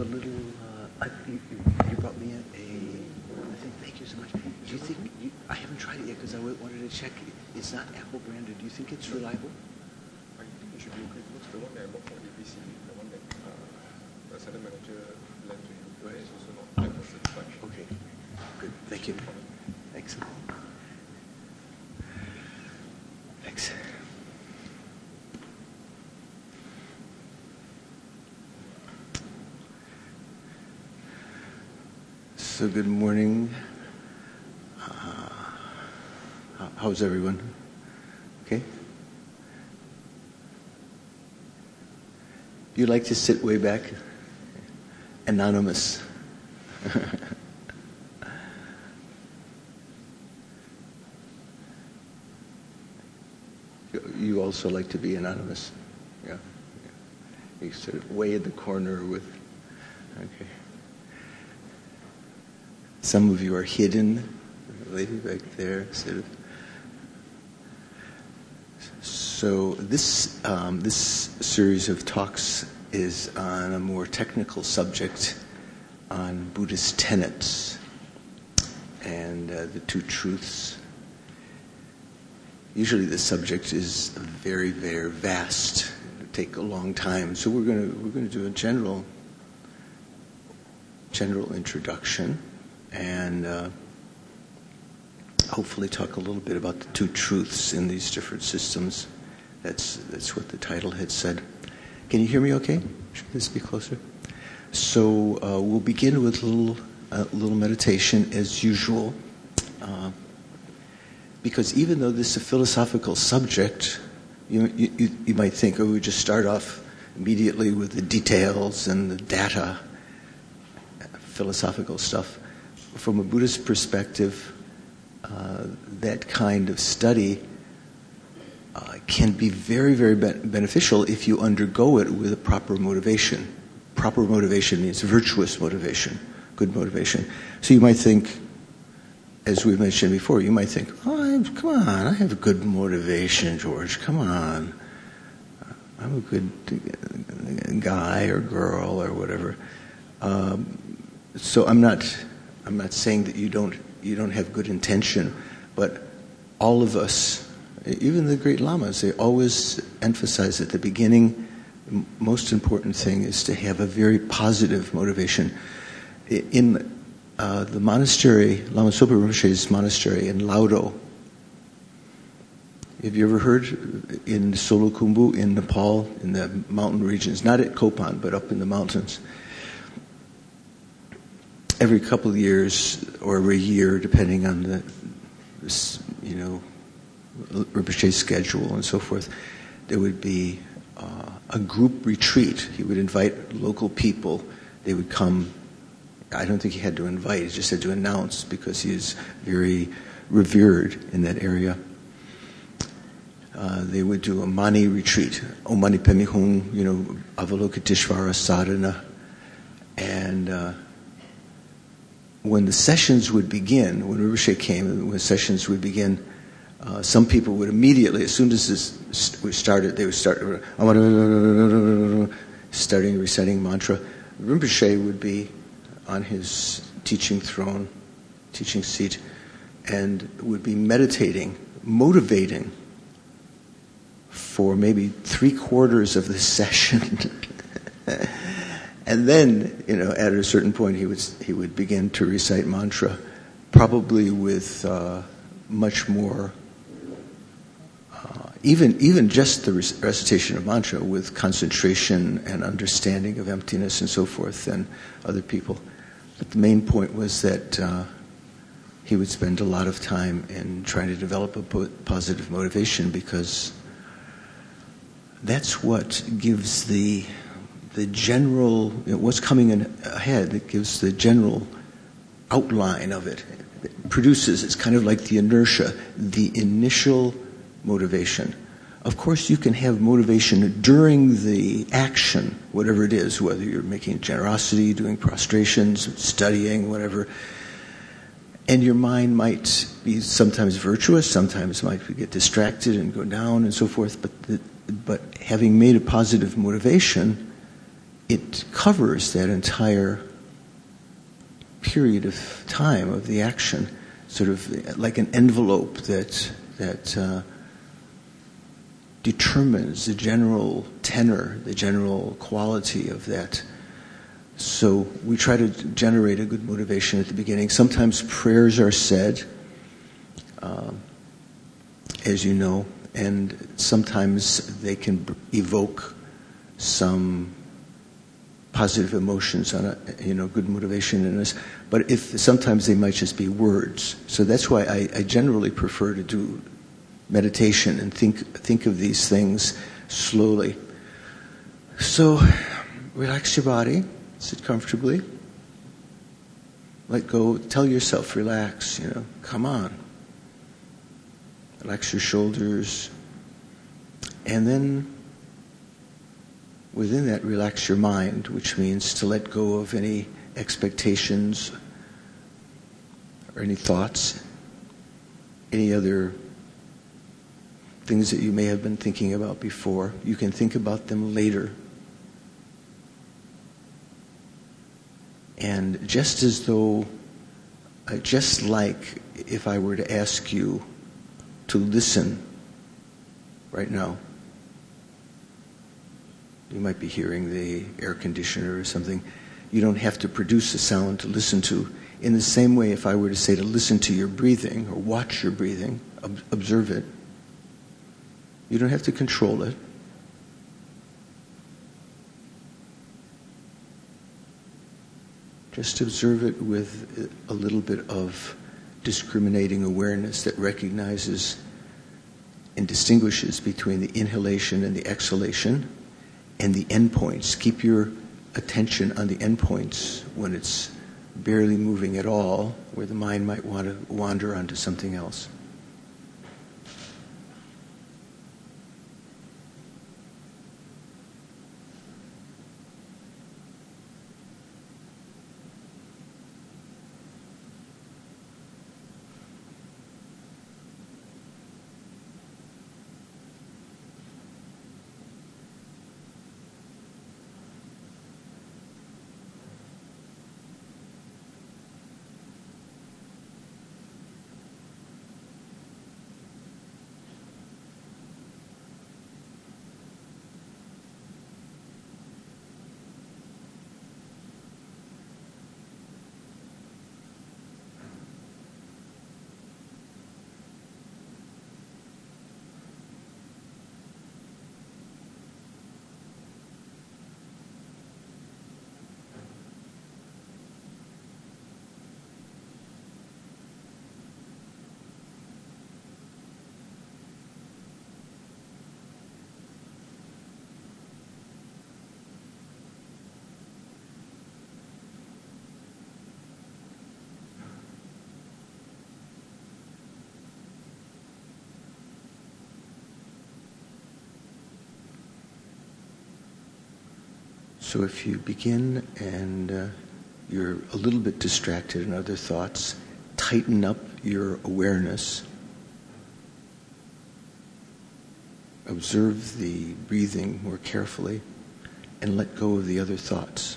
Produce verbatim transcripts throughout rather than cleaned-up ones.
a little, uh, I, you, you brought me a, a, I think, thank you so much. Do you think, you, I haven't tried it yet because I wanted to check. It's not Apple branded. Do you think it's reliable? I think it should be okay. Looks the one that I bought for A B C, the one that uh, the center manager lent to you, right, is also not Apple certified. Okay, good. Thank you. Thanks. Thanks. So good morning. Uh, how's everyone? Okay? You like to sit way back? Anonymous. You also like to be anonymous? Yeah. yeah. You sort of way in the corner with, okay. Some of you are hidden. The lady back there, sort of. So this um, this series of talks is on a more technical subject on Buddhist tenets and uh, the two truths. Usually the subject is very, very vast. It'll take a long time. So we're going to we're going to do a general general introduction and uh, hopefully talk a little bit about the two truths in these different systems. That's that's what the title had said. Can you hear me okay? Should this be closer? So uh, we'll begin with a little, uh, little meditation as usual. Uh, because even though this is a philosophical subject, you, you, you might think, oh, we just start off immediately with the details and the data, philosophical stuff. From a Buddhist perspective, uh, that kind of study uh, can be very, very be- beneficial if you undergo it with a proper motivation. Proper motivation means virtuous motivation, good motivation. So you might think, as we've mentioned before, you might think, oh, come on, I have a good motivation, George, come on. I'm a good guy or girl or whatever. Um, so I'm not... I'm not saying that you don't you don't have good intention, but all of us, even the great lamas, they always emphasize at the beginning, the most important thing is to have a very positive motivation. In uh, the monastery, Lama Zopa Rinpoche's monastery in Laudo, have you ever heard in Solukhumbu in Nepal, in the mountain regions, not at Kopan, but up in the mountains? Every couple of years, or every year, depending on the, you know, Rinpoche's schedule and so forth, there would be uh, a group retreat. He would invite local people. They would come. I don't think he had to invite. He just had to announce because he is very revered in that area. Uh, they would do a Mani retreat, O Mani Padme Hung, you know, Avalokiteshvara sadhana, and. Uh, When the sessions would begin, when Rinpoche came, when sessions would begin, uh, some people would immediately, as soon as this started, they would start starting reciting mantra. Rinpoche would be on his teaching throne, teaching seat, and would be meditating, motivating for maybe three quarters of the session. And then, you know, at a certain point, he would he would begin to recite mantra, probably with uh, much more, uh, even even just the recitation of mantra with concentration and understanding of emptiness and so forth than other people. But the main point was that uh, he would spend a lot of time in trying to develop a positive motivation, because that's what gives the the general, you know, what's coming in ahead, that gives the general outline of it. It produces, it's kind of like the inertia, the initial motivation. Of course, you can have motivation during the action, whatever it is, whether you're making generosity, doing prostrations, studying, whatever. And your mind might be sometimes virtuous, sometimes might get distracted and go down and so forth, but the, but having made a positive motivation, it covers that entire period of time of the action, sort of like an envelope that that uh, determines the general tenor, the general quality of that. So we try to generate a good motivation at the beginning. Sometimes prayers are said, uh, as you know, and sometimes they can evoke some positive emotions on a, you know, good motivation in us. But if sometimes they might just be words. So that's why I, I generally prefer to do meditation and think think of these things slowly. So relax your body, sit comfortably, let go, tell yourself, relax, you know, come on. Relax your shoulders, and then within that, relax your mind, which means to let go of any expectations or any thoughts, any other things that you may have been thinking about before. You can think about them later. And just as though, uh, just like if I were to ask you to listen right now, you might be hearing the air conditioner or something. You don't have to produce a sound to listen to. In the same way, if I were to say to listen to your breathing or watch your breathing, ob- observe it, you don't have to control it. Just observe it with a little bit of discriminating awareness that recognizes and distinguishes between the inhalation and the exhalation, and the endpoints. Keep your attention on the endpoints when it's barely moving at all, where the mind might want to wander onto something else. So if you begin and uh, you're a little bit distracted in other thoughts, tighten up your awareness. Observe the breathing more carefully and let go of the other thoughts.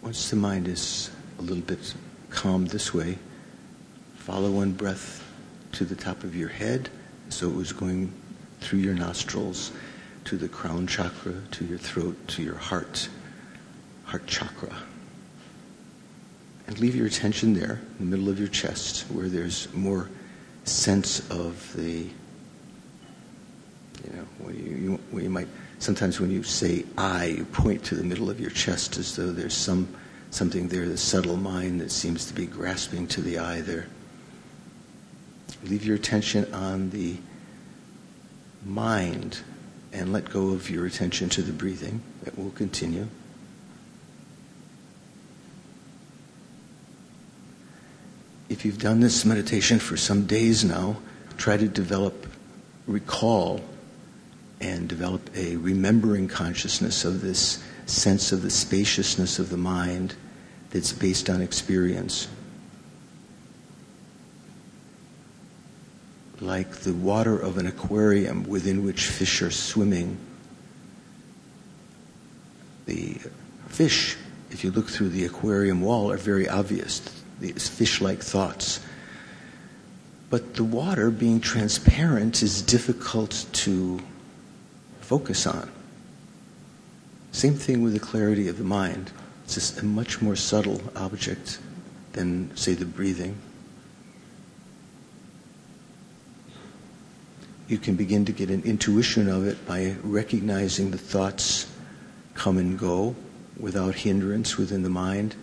once the mind is a little bit calmed this way, follow one breath to the top of your head, so it was going through your nostrils to the crown chakra, to your throat, to your heart, heart chakra. And leave your attention there, in the middle of your chest, where there's more sense of the, you know, where you, you, where you might, sometimes when you say I, you point to the middle of your chest as though there's some something there, the subtle mind that seems to be grasping to the I there. Leave your attention on the mind and let go of your attention to the breathing. That will continue. If you've done this meditation for some days now, try to develop, recall, and develop a remembering consciousness of this sense of the spaciousness of the mind that's based on experience. Like the water of an aquarium within which fish are swimming. The fish, if you look through the aquarium wall, are very obvious, these fish-like thoughts. But the water, being transparent, is difficult to focus on. Same thing with the clarity of the mind. It's just a much more subtle object than, say, the breathing. You can begin to get an intuition of it by recognizing the thoughts come and go without hindrance within the mind.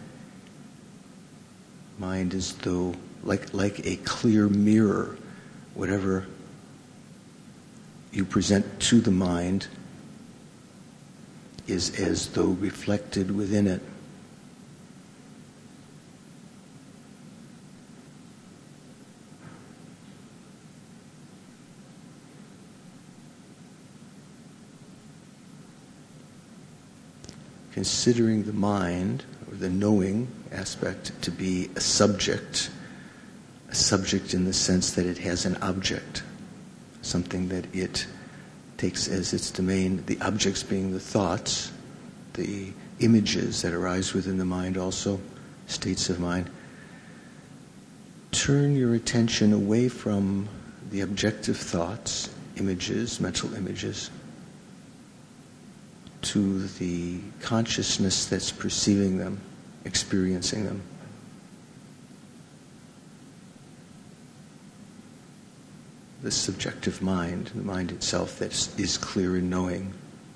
Mind is though like like a clear mirror. Whatever you present to the mind is as though reflected within it. Considering the mind, or the knowing aspect, to be a subject, a subject in the sense that it has an object, something that it takes as its domain, the objects being the thoughts, the images that arise within the mind also, states of mind. Turn your attention away from the objective thoughts, images, mental images, to the consciousness that's perceiving them, experiencing them. The subjective mind, the mind itself that is clear in knowing.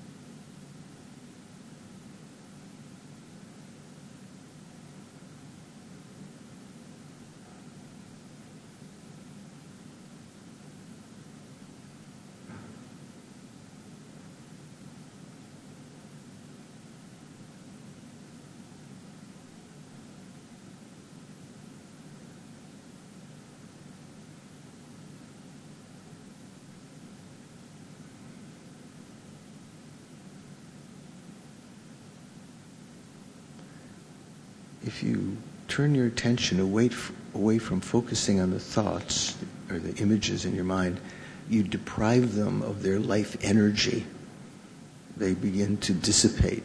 If you turn your attention away, f- away from focusing on the thoughts or the images in your mind, you deprive them of their life energy. They begin to dissipate.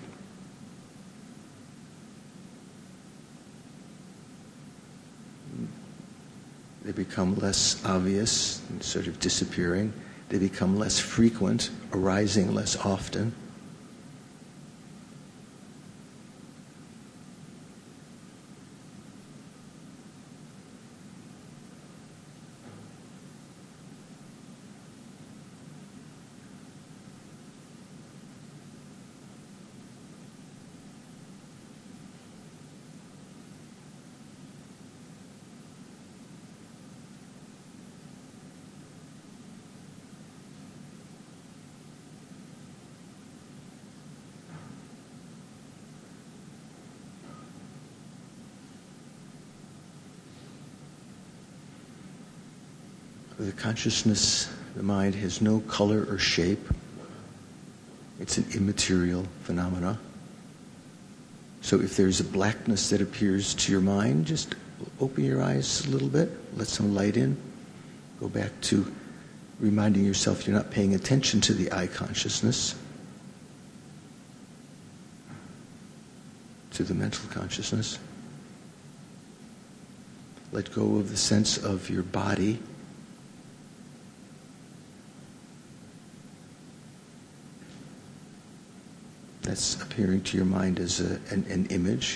They become less obvious and sort of disappearing. They become less frequent, arising less often. The consciousness, the mind, has no color or shape. It's an immaterial phenomena. So if there's a blackness that appears to your mind, just open your eyes a little bit, let some light in. Go back to reminding yourself you're not paying attention to the I consciousness. to the mental consciousness. Let go of the sense of your body. That's appearing to your mind as a, an, an image.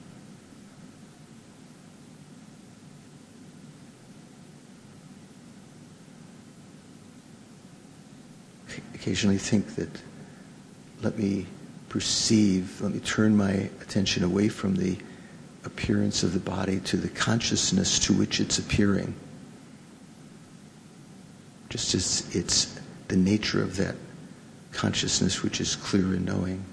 Occasionally think that, let me perceive, let me turn my attention away from the appearance of the body to the consciousness to which it's appearing. Just as it's the nature of that consciousness which is clear and knowing.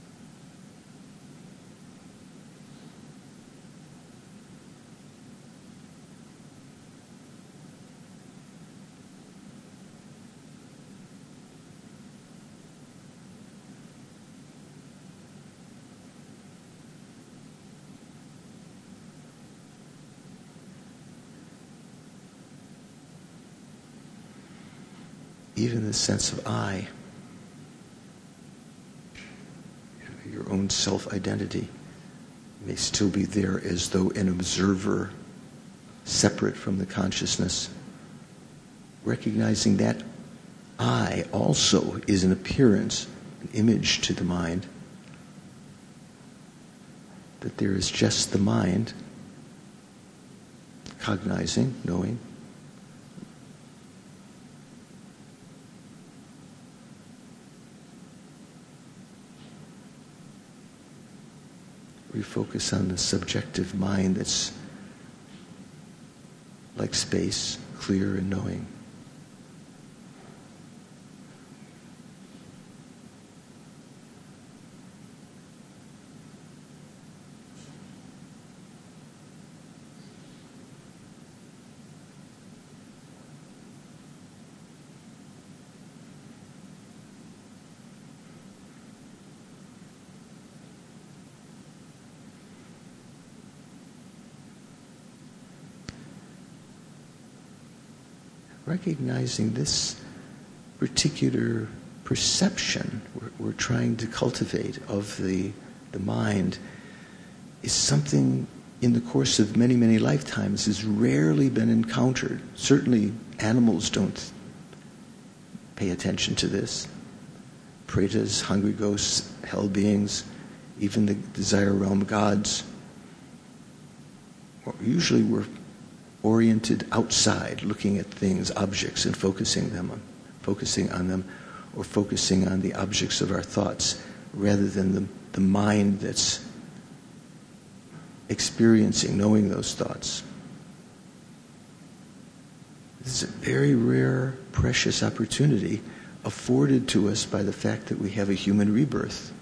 Even the sense of I, your own self-identity, may still be there as though an observer separate from the consciousness. Recognizing that I also is an appearance, an image to the mind. That there is just the mind, cognizing, knowing. Refocus on the subjective mind that's like space, clear and knowing. Recognizing this particular perception we're, we're trying to cultivate of the, the mind is something in the course of many, many lifetimes has rarely been encountered. Certainly animals don't pay attention to this. Pretas, hungry ghosts, hell beings, even the desire realm gods. Usually we're oriented outside, looking at things, objects, and focusing them on, focusing on them, or focusing on the objects of our thoughts, rather than the, the mind that's experiencing, knowing those thoughts. This is a very rare, precious opportunity afforded to us by the fact that we have a human rebirth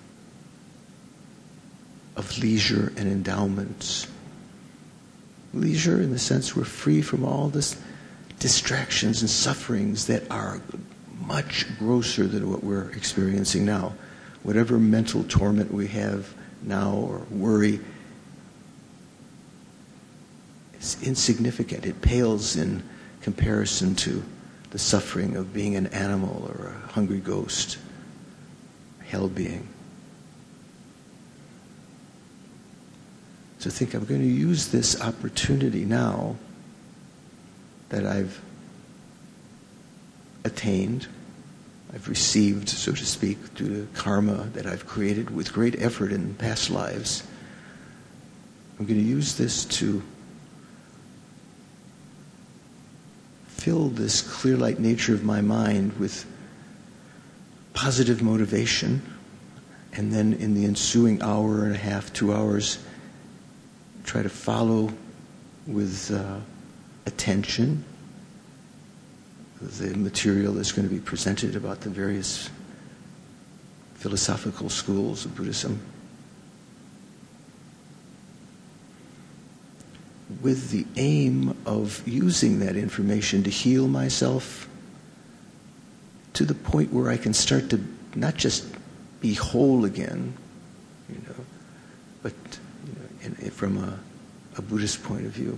of leisure and endowments. Leisure in the sense we're free from all this distractions and sufferings that are much grosser than what we're experiencing now. Whatever mental torment we have now or worry is insignificant. It pales in comparison to the suffering of being an animal or a hungry ghost, a hell being. So think, I'm going to use this opportunity now that I've attained, I've received, so to speak, due to karma that I've created with great effort in past lives. I'm going to use this to fill this clear light nature of my mind with positive motivation, and then in the ensuing hour and a half, two hours, try to follow with uh, attention the material that's going to be presented about the various philosophical schools of Buddhism, with the aim of using that information to heal myself to the point where I can start to not just be whole again, you know, but In, in, from a, a Buddhist point of view.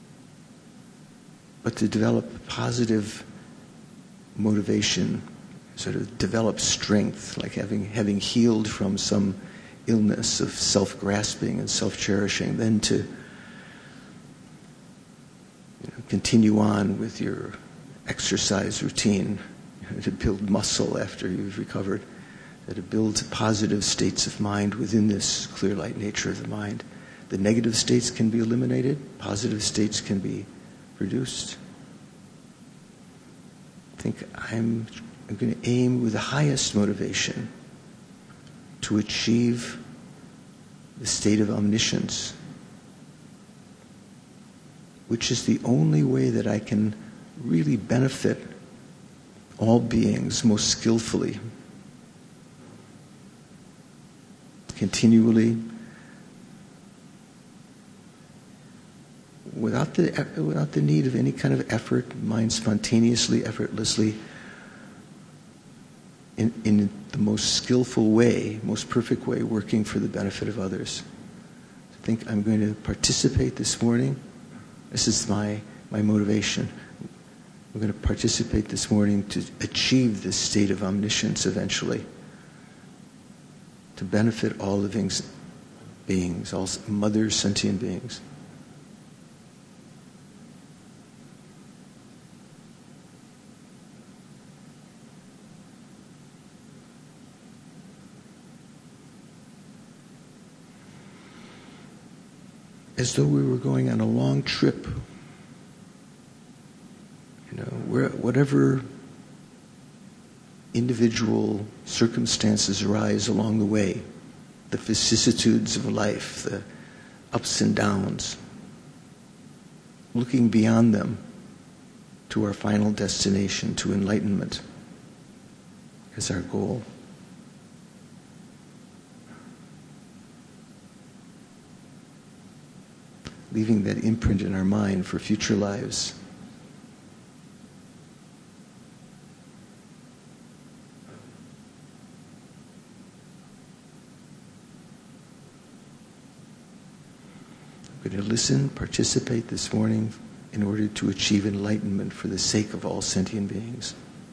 But to develop positive motivation, sort of develop strength, like having having healed from some illness of self-grasping and self-cherishing, then to you know, continue on with your exercise routine, you know, to build muscle after you've recovered, to build positive states of mind within this clear light nature of the mind. The negative states can be eliminated, positive states can be produced. I think I'm, I'm going to aim with the highest motivation to achieve the state of omniscience, which is the only way that I can really benefit all beings most skillfully, continually, without the without the need of any kind of effort, mind spontaneously, effortlessly, in, in the most skillful way, most perfect way, working for the benefit of others. I think I'm going to participate this morning. This is my, my motivation. I'm going to participate this morning to achieve this state of omniscience eventually, to benefit all living beings, all mother sentient beings. As though we were going on a long trip. You know, where, whatever individual circumstances arise along the way, the vicissitudes of life, the ups and downs, looking beyond them to our final destination, to enlightenment, is our goal. Leaving that imprint in our mind for future lives. I'm going to listen, participate this morning in order to achieve enlightenment for the sake of all sentient beings.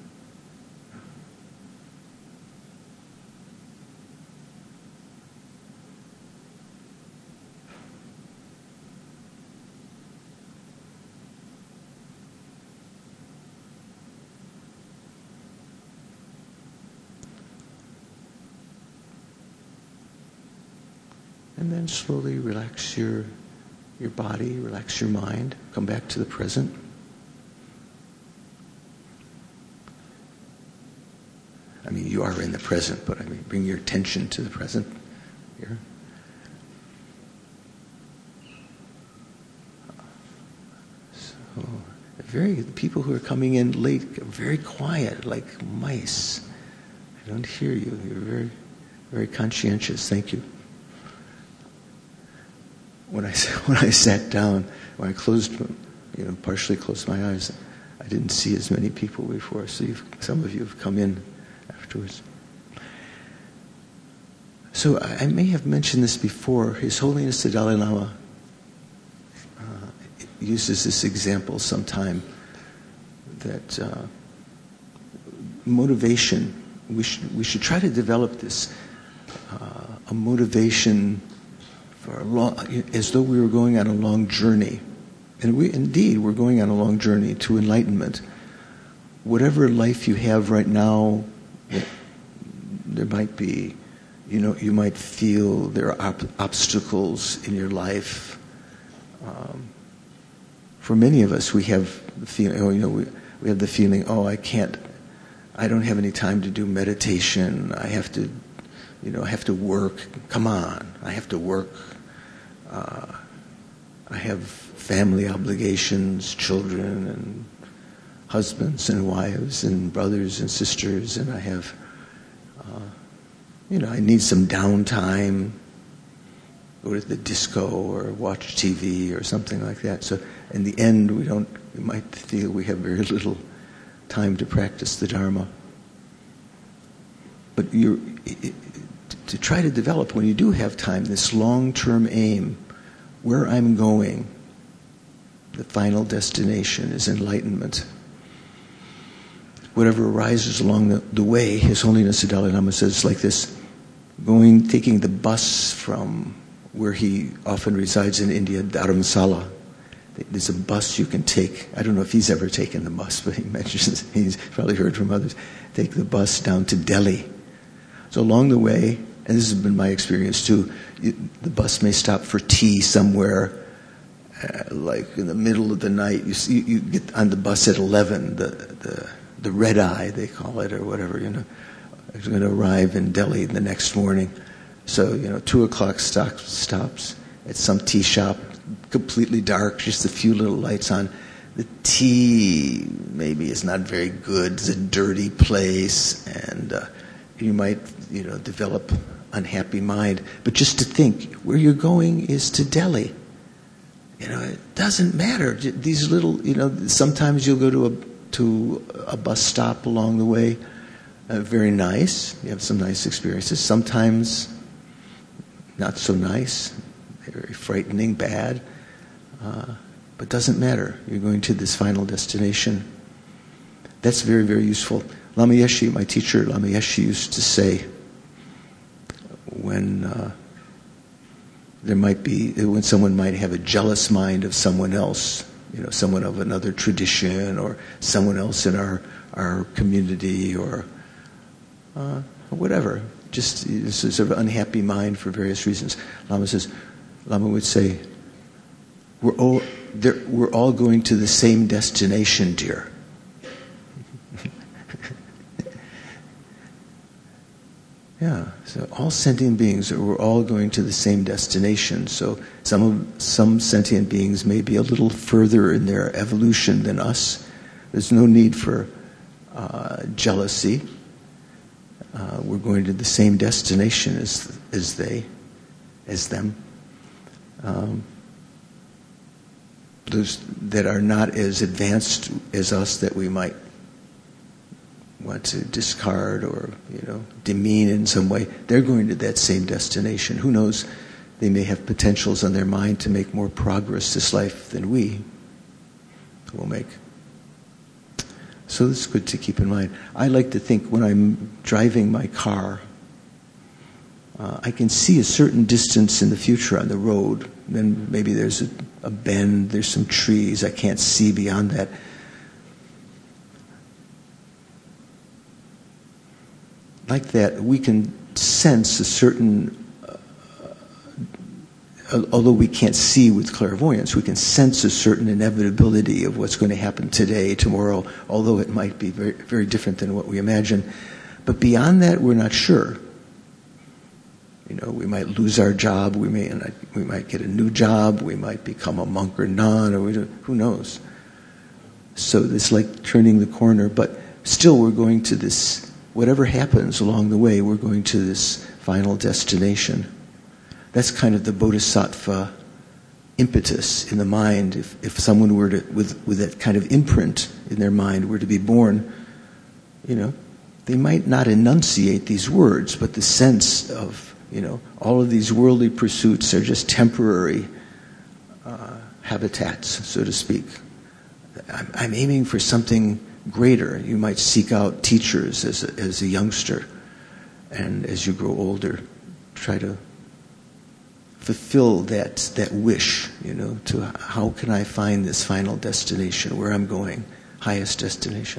And then slowly relax your, your body, relax your mind, come back to the present. I mean, you are in the present, but I mean, bring your attention to the present here. So, very people who are coming in late are very quiet, like mice. I don't hear you. You're very, very conscientious. Thank you. When I when I sat down, when I closed, you know, partially closed my eyes, I didn't see as many people before. So you've, some of you have come in afterwards. So I, I may have mentioned this before. His Holiness the Dalai Lama uh, uses this example sometime that uh, motivation. We should we should try to develop this uh, a motivation. For a long, as though we were going on a long journey. And we indeed we're going on a long journey to enlightenment. Whatever life you have right now, there might be, you know, you might feel there are op- obstacles in your life. Um, for many of us, we have the feeling, oh, you know, we, we have the feeling, oh, I can't, I don't have any time to do meditation. I have to, you know, I have to work. Come on, I have to work. Uh, I have family obligations, children and husbands and wives and brothers and sisters, and I have, uh, you know, I need some downtime, go to the disco or watch T V or something like that. So in the end, we don't, we might feel we have very little time to practice the Dharma. But you're, it, to try to develop, when you do have time, this long-term aim, where I'm going, the final destination is enlightenment. whatever arises along the, the way, His Holiness the Dalai Lama says like this, going, taking the bus from where he often resides in India, Dharamsala. There's a bus you can take. I don't know if he's ever taken the bus, but he mentions, he's probably heard from others, take the bus down to Delhi. So along the way, and this has been my experience too, you, the bus may stop for tea somewhere, uh, like in the middle of the night. You, see, you get on the bus at eleven, the, the, the red eye, they call it, or whatever, you know. It's going to arrive in Delhi the next morning. So, you know, two o'clock stop, stops at some tea shop, completely dark, just a few little lights on. The tea maybe is not very good. It's a dirty place, and uh, you might, you know, develop unhappy mind. But just to think, where you're going is to Delhi. You know, it doesn't matter. These little, you know, sometimes you'll go to a to a bus stop along the way. Uh, very nice. You have some nice experiences. Sometimes not so nice, very frightening, bad. Uh, but doesn't matter. You're going to this final destination. That's very, very useful. Lama Yeshe, my teacher, Lama Yeshe used to say, when uh, there might be, when someone might have a jealous mind of someone else, you know, someone of another tradition or someone else in our, our community or uh, whatever, just this is sort of unhappy mind for various reasons. Lama says, Lama would say, we're all, we're all going to the same destination, dear. Yeah, so all sentient beings, we're all going to the same destination. So some of, some sentient beings may be a little further in their evolution than us. There's no need for uh, jealousy. Uh, we're going to the same destination as as they, as them. Um, those that are not as advanced as us that we might want to discard or, you know, demean in some way, they're going to that same destination. Who knows? They may have potentials on their mind to make more progress this life than we will make. So it's good to keep in mind. I like to think when I'm driving my car, uh, I can see a certain distance in the future on the road. Then maybe there's a, a bend, there's some trees, I can't see beyond that. Like that, we can sense a certain, uh, although we can't see with clairvoyance, we can sense a certain inevitability of what's going to happen today, tomorrow, although it might be very, very different than what we imagine. But beyond that, we're not sure. You know, we might lose our job, we may we might get a new job, we might become a monk or nun, or we don't, who knows. So it's like turning the corner, but still we're going to this. Whatever happens along the way, we're going to this final destination. That's kind of the bodhisattva impetus in the mind. If, if someone were to, with, with that kind of imprint in their mind, were to be born, you know, they might not enunciate these words, but the sense of, you know, all of these worldly pursuits are just temporary uh, habitats, so to speak. I'm, I'm aiming for something greater. You might seek out teachers as a, as a youngster, and as you grow older, try to fulfill that that wish. You know, to how can I find this final destination, where I'm going, highest destination.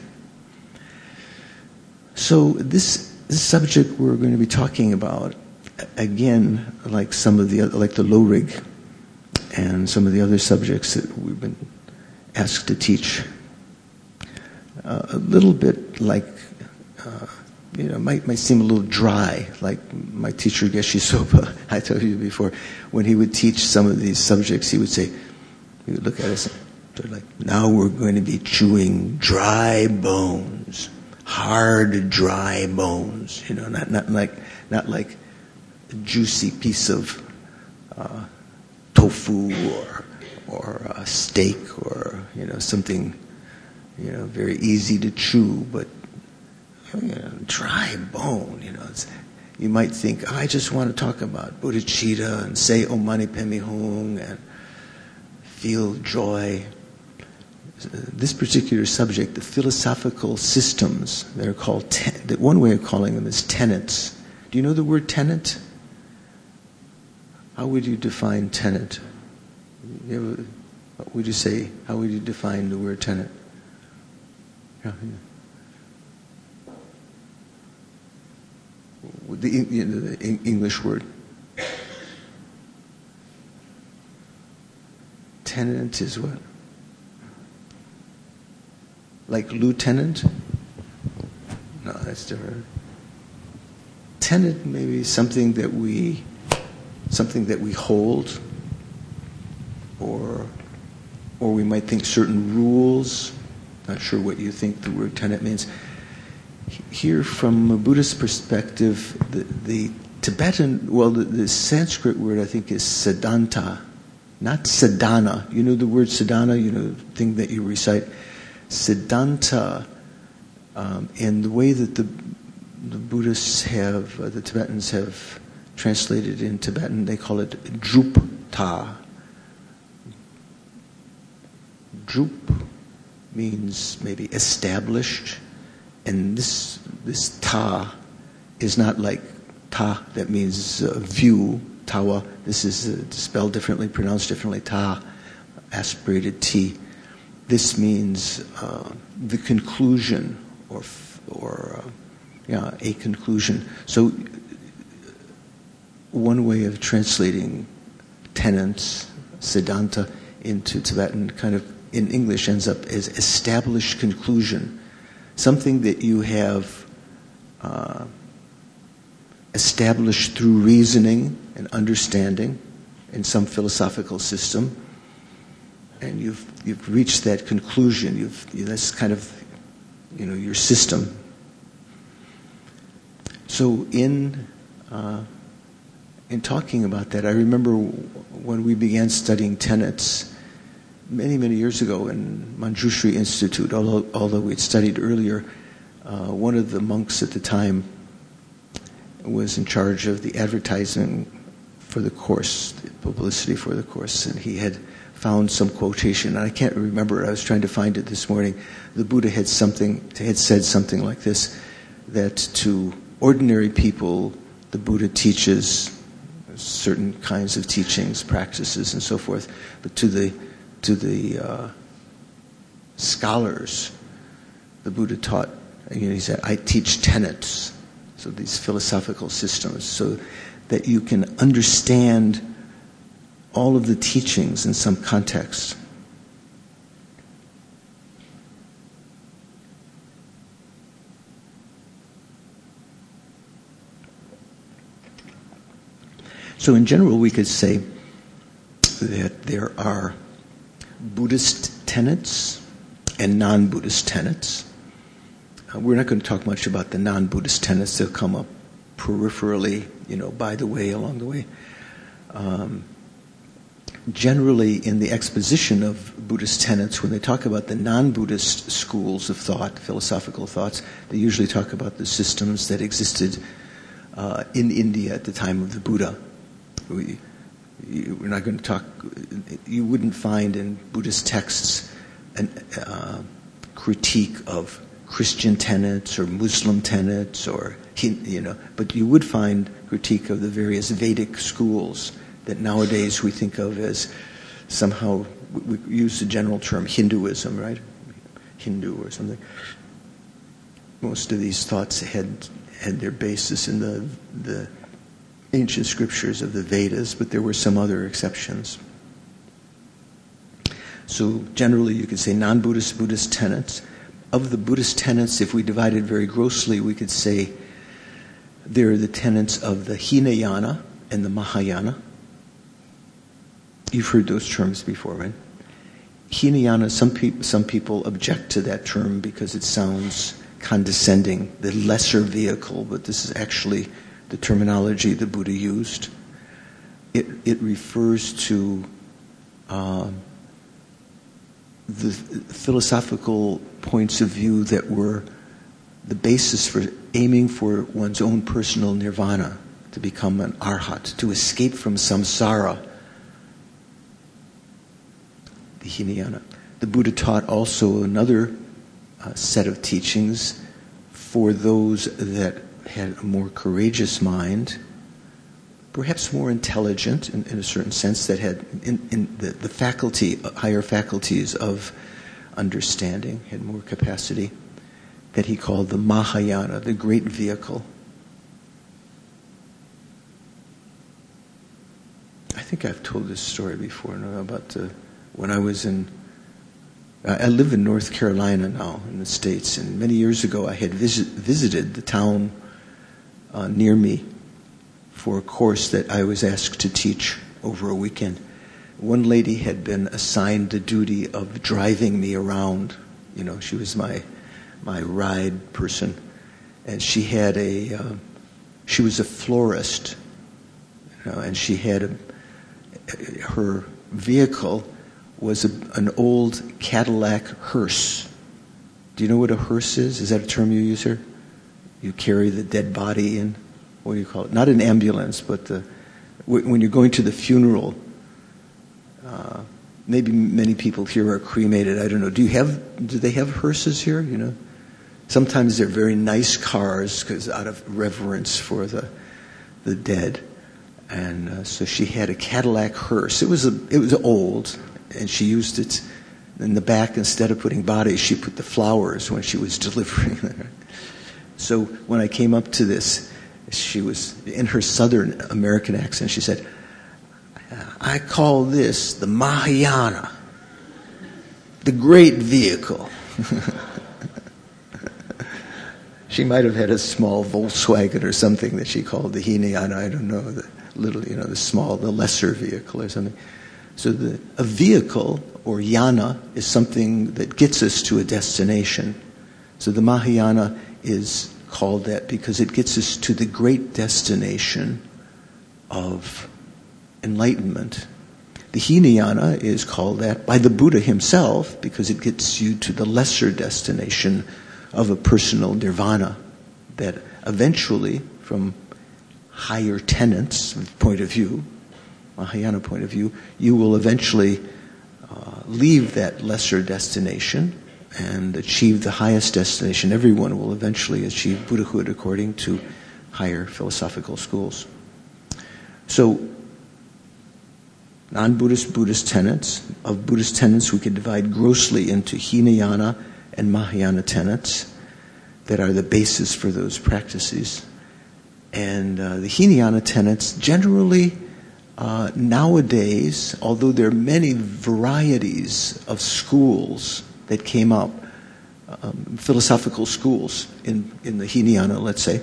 So this this subject we're going to be talking about, again, like some of the other, like the Lorig, and some of the other subjects that we've been asked to teach. Uh, a little bit like, uh, you know, might might seem a little dry, like my teacher Geshe Sopa, I told you before, when he would teach some of these subjects, he would say, he would look at us and like, now we're going to be chewing dry bones, hard dry bones, you know, not not like not like a juicy piece of uh, tofu or or a steak or, you know, something, you know, very easy to chew, but, you know, dry bone, you know. It's, you might think, oh, I just want to talk about bodhicitta and say Om Mani Padme Hum and feel joy. this particular subject, the philosophical systems, they're called, ten, one way of calling them is tenets. Do you know the word tenet? How would you define tenet? You ever, what would you say? How would you define the word tenet? Yeah, yeah. The, you know, the English word. Tenant is what? Like lieutenant? No, that's different. Tenet may be something that we, something that we hold, or, or we might think certain rules. Not sure what you think the word tenet means. Here, from a Buddhist perspective, the, the Tibetan, well, the, the Sanskrit word I think is Siddhanta, not Sadhana. You know the word Sadhana, you know, the thing that you recite. Siddhanta, um, and the way that the the Buddhists have, uh, the Tibetans have translated in Tibetan, they call it Drupta. Drup means maybe established, and this this ta is not like ta that means uh, view, tawa. This is uh, spelled differently, pronounced differently, ta, aspirated t. This means uh, the conclusion, or or uh, yeah, a conclusion. So one way of translating tenets, siddhanta, into Tibetan, kind of in English ends up as established conclusion, something that you have uh, established through reasoning and understanding in some philosophical system. And you've you've reached that conclusion. You've you, that's kind of, you know, your system. So in uh, in talking about that, I remember when we began studying tenets many many years ago in Manjushri Institute. Although although we had studied earlier, uh, one of the monks at the time was in charge of the advertising for the course, the publicity for the course, and he had found some quotation, and I can't remember it. I was trying to find it this morning. The Buddha had something had said something like this, that to ordinary people, the Buddha teaches certain kinds of teachings, practices, and so forth, but to the to the uh, scholars, the Buddha taught. You know, he said, "I teach tenets," so these philosophical systems, so that you can understand all of the teachings in some context. So in general, we could say that there are Buddhist tenets and non-Buddhist tenets. Uh, we're not going to talk much about the non-Buddhist tenets. They'll come up peripherally, you know, by the way, along the way. Um, Generally, in the exposition of Buddhist tenets, when they talk about the non-Buddhist schools of thought, philosophical thoughts, they usually talk about the systems that existed uh, in India at the time of the Buddha. We, you, we're not going to talk. You wouldn't find in Buddhist texts a uh, critique of Christian tenets or Muslim tenets, or you know, but you would find critique of the various Vedic schools that nowadays we think of as somehow, we use the general term Hinduism, right? Hindu or something. Most of these thoughts had had their basis in the the ancient scriptures of the Vedas, but there were some other exceptions. So generally you could say non-Buddhist, Buddhist tenets. Of the Buddhist tenets, if we divided very grossly, we could say there are the tenets of the Hinayana and the Mahayana. You've heard those terms before, right? Hinayana, some, pe- some people object to that term because it sounds condescending, the lesser vehicle, but this is actually the terminology the Buddha used. It, it refers to uh, the philosophical points of view that were the basis for aiming for one's own personal nirvana, to become an arhat, to escape from samsara. The Hinayana. the Buddha taught also another uh, set of teachings for those that had a more courageous mind, perhaps more intelligent in, in a certain sense, that had in, in the, the faculty, higher faculties of understanding, had more capacity, that he called the Mahayana, the great vehicle. I think I've told this story before, no, about uh, when I was in, I live in North Carolina now, in the States, and many years ago I had visit, visited the town uh, near me for a course that I was asked to teach over a weekend. One lady had been assigned the duty of driving me around. You know, she was my my ride person, and she had a uh, she was a florist, you know, and she had a her vehicle was a, an old Cadillac hearse. Do you know what a hearse is? Is that a term you use here? You carry the dead body in. What do you call it? Not an ambulance, but the, when you're going to the funeral. Uh, maybe many people here are cremated. I don't know. Do you have? Do they have hearses here? You know, sometimes they're very nice cars because out of reverence for the the dead. And uh, so she had a Cadillac hearse. It was a, it was old, and she used it in the back. Instead of putting bodies, she put the flowers when she was delivering them. So when I came up to this, she was in her Southern American accent. She said, "I call this the Mahayana, the great vehicle." She might have had a small Volkswagen or something that she called the Hinayana. I don't know, the little, you know, the small, the lesser vehicle or something. So the, a vehicle, or yana, is something that gets us to a destination. So the Mahayana is called that because it gets us to the great destination of enlightenment. The Hinayana is called that by the Buddha himself because it gets you to the lesser destination of a personal nirvana, that eventually, from higher tenets point of view, Mahayana point of view, you will eventually uh, leave that lesser destination and achieve the highest destination. Everyone will eventually achieve Buddhahood according to higher philosophical schools. So, non-Buddhist Buddhist tenets. Of Buddhist tenets, we can divide grossly into Hinayana and Mahayana tenets that are the basis for those practices. And uh, the Hinayana tenets generally uh, nowadays, although there are many varieties of schools that came up, um, philosophical schools in, in the Hinayana, let's say,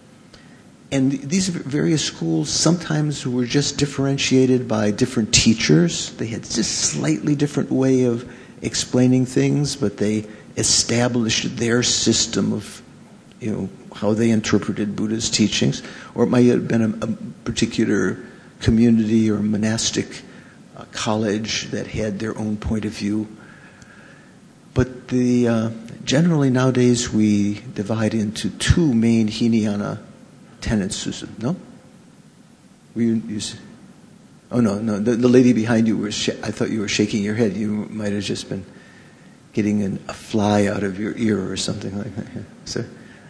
and these various schools sometimes were just differentiated by different teachers. They had just slightly different way of explaining things, but they established their system of, you know, how they interpreted Buddha's teachings. Or it might have been a, a particular community or monastic uh, college that had their own point of view. But the uh, generally nowadays we divide into two main Hinayana tenets. No? Were you, you oh no, no. The, the lady behind you was. Sh- I thought you were shaking your head. You might have just been getting an, a fly out of your ear or something like that. Yeah. So,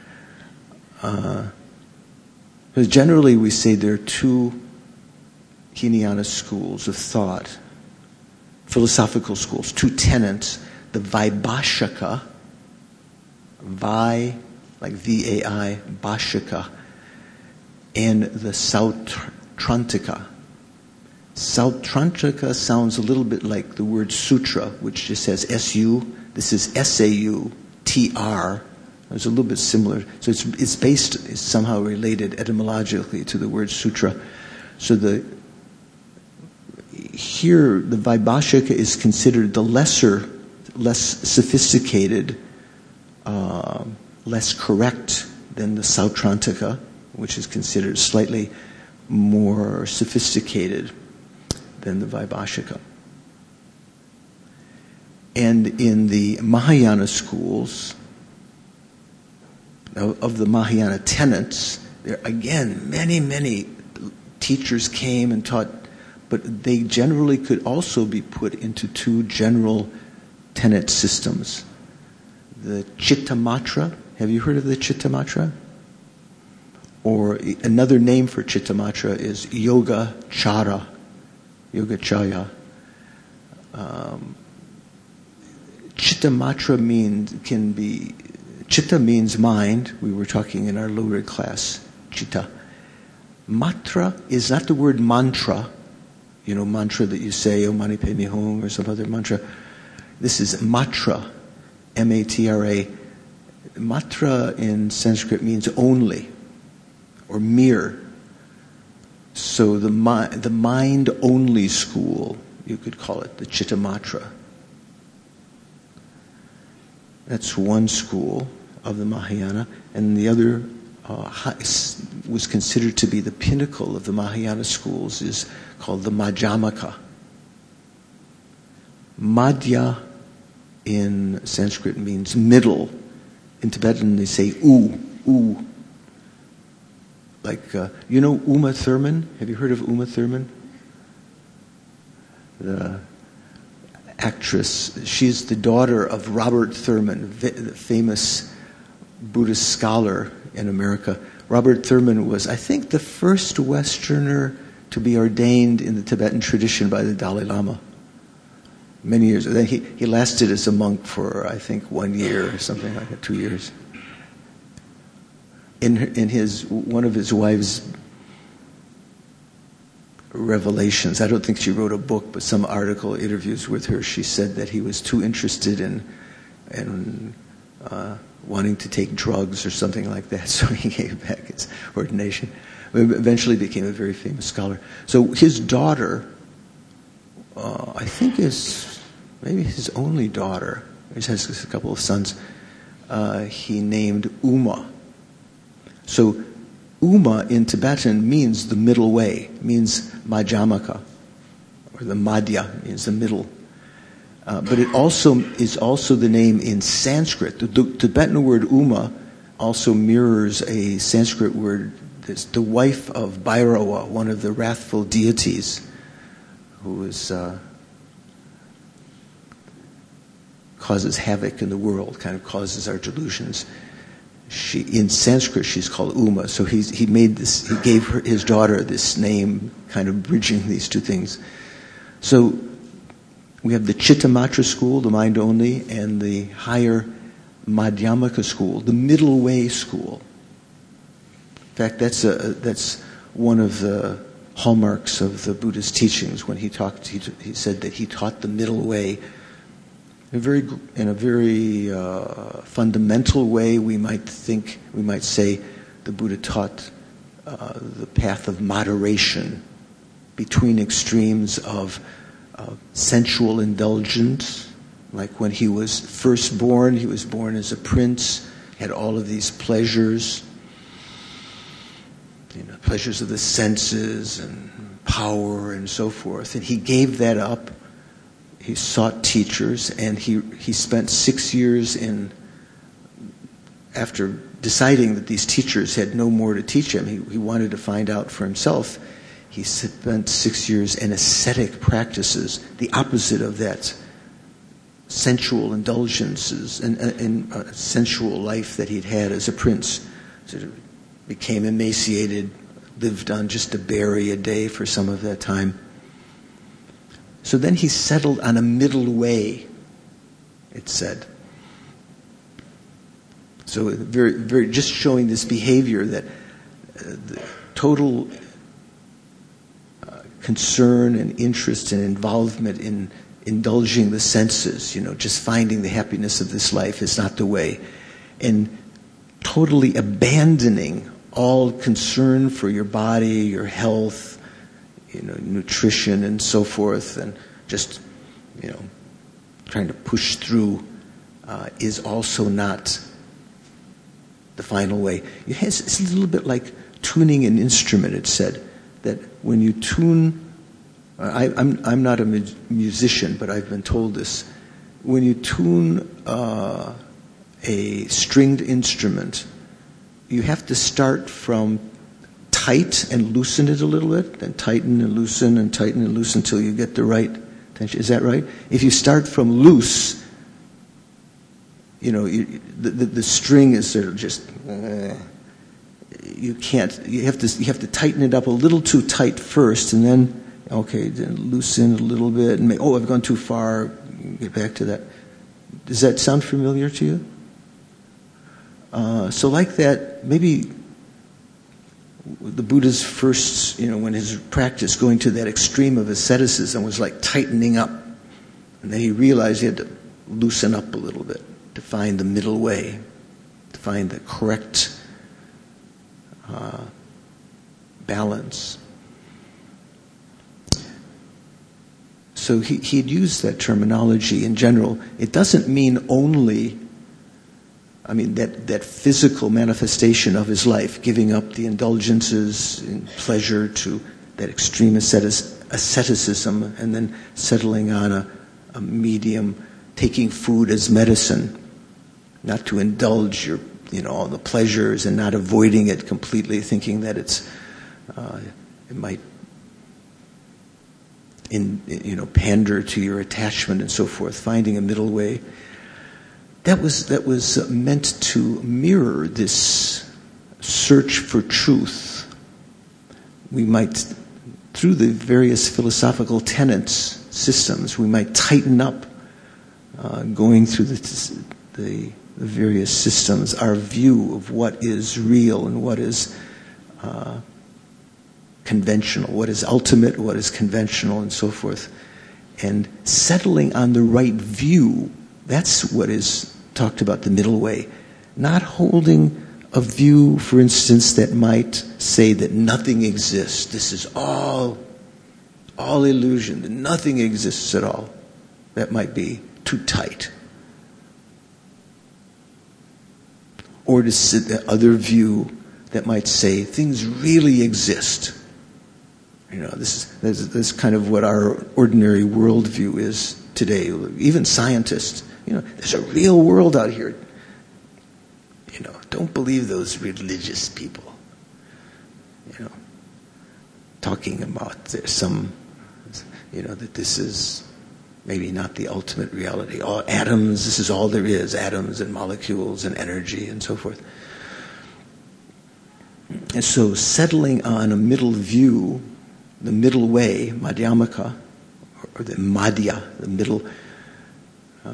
uh, because generally we say there are two Hinayana schools of thought, philosophical schools, two tenets: the Vaibhashika, Vai, like V A I, Bhashika, and the Sautrantika. Sautrantika sounds a little bit like the word sutra, which just says S U. This is S A U T R. It's a little bit similar. So it's it's based, it's somehow related etymologically to the word sutra. So the here the Vaibhashika is considered the lesser, less sophisticated, uh, less correct than the Sautrantika, which is considered slightly more sophisticated than the Vaibhashika. And in the Mahayana schools, of the Mahayana tenets, there again, many, many teachers came and taught, but they generally could also be put into two general tenet systems. The Chittamatra, have you heard of the Chittamatra? Or another name for Chittamatra is Yogacara. Yogacara. Um, Chittamatra means, can be, Chitta means mind. We were talking in our lower class, Chitta. Matra is not the word mantra, you know, mantra that you say, Om Mani Padme Hum, or some other mantra. This is matra, M A T R A. Matra in Sanskrit means only, or mere. So the, mi- the mind-only school, you could call it, the Chittamatra. That's one school of the Mahayana, and the other uh, was considered to be the pinnacle of the Mahayana schools is called the Madhyamaka. Madhya in Sanskrit means middle. In Tibetan they say u, u. Like, uh, you know Uma Thurman? Have you heard of Uma Thurman? The actress. She's the daughter of Robert Thurman, the famous Buddhist scholar in America. Robert Thurman was, I think, the first Westerner to be ordained in the Tibetan tradition by the Dalai Lama. Many years. Then he, he lasted as a monk for, I think, one year or something like that, two years. In in his one of his wife's revelations, I don't think she wrote a book, but some article, interviews with her, she said that he was too interested in in uh, wanting to take drugs or something like that, so he gave back his ordination. But eventually became a very famous scholar. So his daughter, uh, I think is maybe his only daughter, he has a couple of sons, uh, he named Uma. So Uma in Tibetan means the middle way, means Madhyamaka, or the Madhya means the middle. Uh, but it also is also the name in Sanskrit. The, the Tibetan word Uma also mirrors a Sanskrit word, that's the wife of Bhairava, one of the wrathful deities, who is uh, causes havoc in the world, kind of causes our delusions. She, in Sanskrit, she's called Uma. So he's, he made this. He gave her, his daughter this name, kind of bridging these two things. So we have the Chittamatra school, the mind only, and the higher Madhyamaka school, the middle way school. In fact, that's a that's one of the hallmarks of the Buddha's teachings. When he talked, he, he said that he taught the middle way. In a very, in a very uh, fundamental way, we might think, we might say, the Buddha taught uh, the path of moderation between extremes of uh, sensual indulgence. Like when he was first born, he was born as a prince, had all of these pleasures, you know, pleasures of the senses and power and so forth, and he gave that up. He sought teachers, and he he spent six years in, after deciding that these teachers had no more to teach him, he, he wanted to find out for himself. He spent six years in ascetic practices, the opposite of that sensual indulgences and, and uh, sensual life that he'd had as a prince. So he became emaciated, lived on just a berry a day for some of that time. So then he settled on a middle way, it said. So very, very, just showing this behavior that uh, the total uh, concern and interest and involvement in indulging the senses, you know, just finding the happiness of this life is not the way. And totally abandoning all concern for your body, your health, you know, nutrition and so forth, and just, you know, trying to push through uh, is also not the final way. It has, it's a little bit like tuning an instrument. It said that when you tune, I, I'm I'm not a mu- musician, but I've been told this. When you tune uh, a stringed instrument, you have to start from tight and loosen it a little bit, then tighten and loosen and tighten and loosen until you get the right tension. Is that right? If you start from loose, you know, you, the, the the string is sort of just. Uh, you can't. You have to. You have to tighten it up a little too tight first, and then okay, then loosen it a little bit, and make, oh, I've gone too far. Get back to that. Does that sound familiar to you? Uh, so, like that, maybe the Buddha's first, you know, when his practice going to that extreme of asceticism was like tightening up, and then he realized he had to loosen up a little bit to find the middle way, to find the correct uh, balance. So he he'd used that terminology in general. It doesn't mean only, I mean, that, that physical manifestation of his life, giving up the indulgences and pleasure to that extreme asceticism, and then settling on a, a medium, taking food as medicine, not to indulge your, you know, all the pleasures and not avoiding it completely, thinking that it's, uh, it might, in, you know, pander to your attachment and so forth, finding a middle way. That was that was meant to mirror this search for truth. We might, through the various philosophical tenets, systems, we might tighten up, uh, going through the, the the various systems, our view of what is real and what is uh, conventional, what is ultimate, what is conventional, and so forth. And settling on the right view, that's what is talked about, the middle way. Not holding a view, for instance, that might say that nothing exists. This is all, all illusion, that nothing exists at all. That might be too tight. Or to sit the other view that might say things really exist. You know, this is this, this is kind of what our ordinary worldview is today. Even scientists, you know, there's a real world out here. You know, don't believe those religious people. You know, talking about there's some, you know, that this is maybe not the ultimate reality. All atoms, this is all there is, atoms and molecules and energy and so forth. And so settling on a middle view, the middle way, Madhyamaka, or the Madhya, the middle, uh,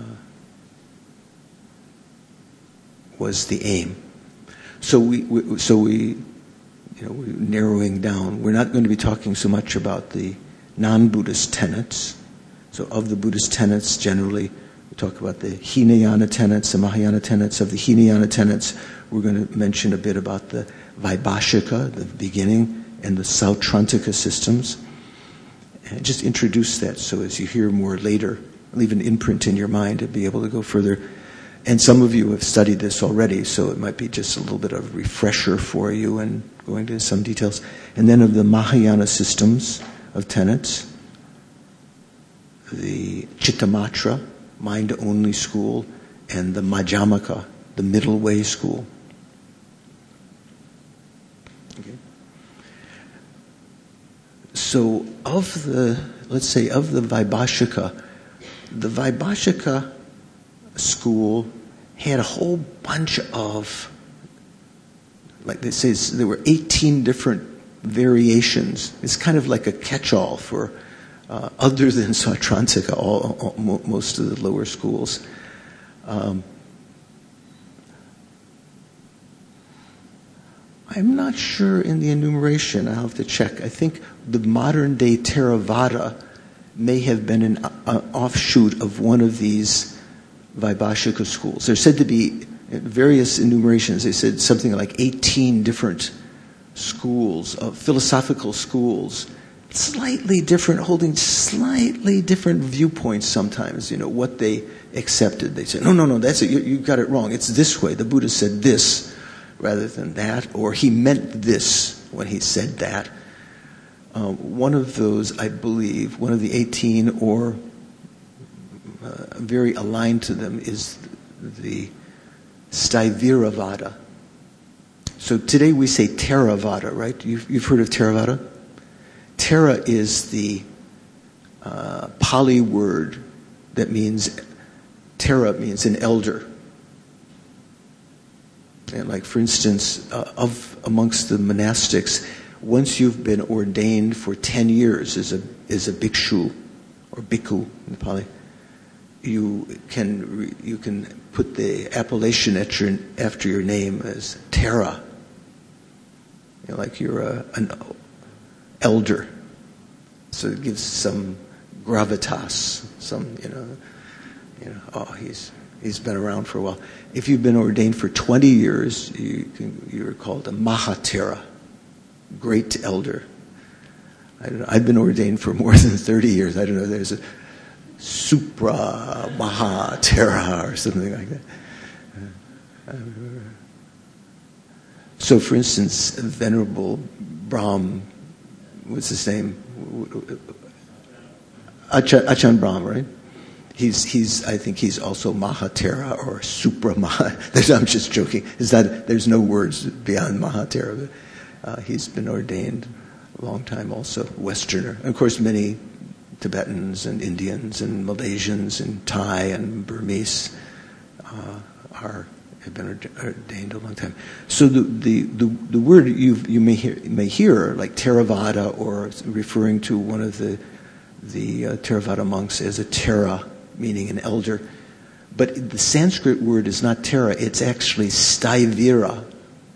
was the aim. So we, we so we, you know, we're narrowing down. We're not going to be talking so much about the non-Buddhist tenets. So of the Buddhist tenets, generally, we talk about the Hinayana tenets, the Mahayana tenets. Of the Hinayana tenets, we're going to mention a bit about the Vaibhashika, the beginning, and the Sautrantika systems. And just introduce that so as you hear more later, leave an imprint in your mind and be able to go further. And some of you have studied this already, so it might be just a little bit of a refresher for you and going into some details. And then of the Mahayana systems of tenets, the Chittamatra, mind-only school, and the Madhyamaka, the middle way school. Okay. So of the, let's say, of the Vaibhashika, the Vaibhashika school had a whole bunch of, like they say, there were eighteen different variations. It's kind of like a catch-all for uh, other than Sautrantika, all, all, most of the lower schools. Um, I'm not sure in the enumeration. I'll have to check. I think the modern-day Theravada may have been an uh, offshoot of one of these Vaibhashika schools. There's said to be various enumerations. They said something like eighteen different schools, uh, philosophical schools, slightly different, holding slightly different viewpoints sometimes, you know, what they accepted. They said, no, no, no, that's it. You, you got it wrong. It's this way. The Buddha said this rather than that, or he meant this when he said that. Uh, one of those, I believe, one of the eighteen, or uh, very aligned to them, is the Staiviravada. So today we say Theravada, right? You've, you've heard of Theravada? Thera is the uh, Pali word that means, Thera means an elder. And like, for instance, uh, of amongst the monastics, once you've been ordained for ten years as a as a bhikshu or bhikkhu in Pali, you can you can put the appellation at your, after your name as Tera. You know, like you're a, an elder, so it gives some gravitas, some you know, you know. Oh, he's he's been around for a while. If you've been ordained for twenty years, you can, you're called a Mahatera, great elder. I don't know, I've been ordained for more than thirty years. I don't know. There's a Supra Mahatera or something like that. So, for instance, Venerable Brahm, what's his name? Achan, Achan Brahm, right? He's, he's, I think he's also Mahatera or Supra Maha. I'm just joking. Is that there's no words beyond Mahatera. But, uh, he's been ordained a long time also, Westerner. And of course, many Tibetans and Indians and Malaysians and Thai and Burmese uh, are have been ordained a long time. So the the, the, the word you you may hear may hear like Theravada, or referring to one of the the uh, Theravada monks as a Thera, meaning an elder, but the Sanskrit word is not Thera; it's actually Staivira.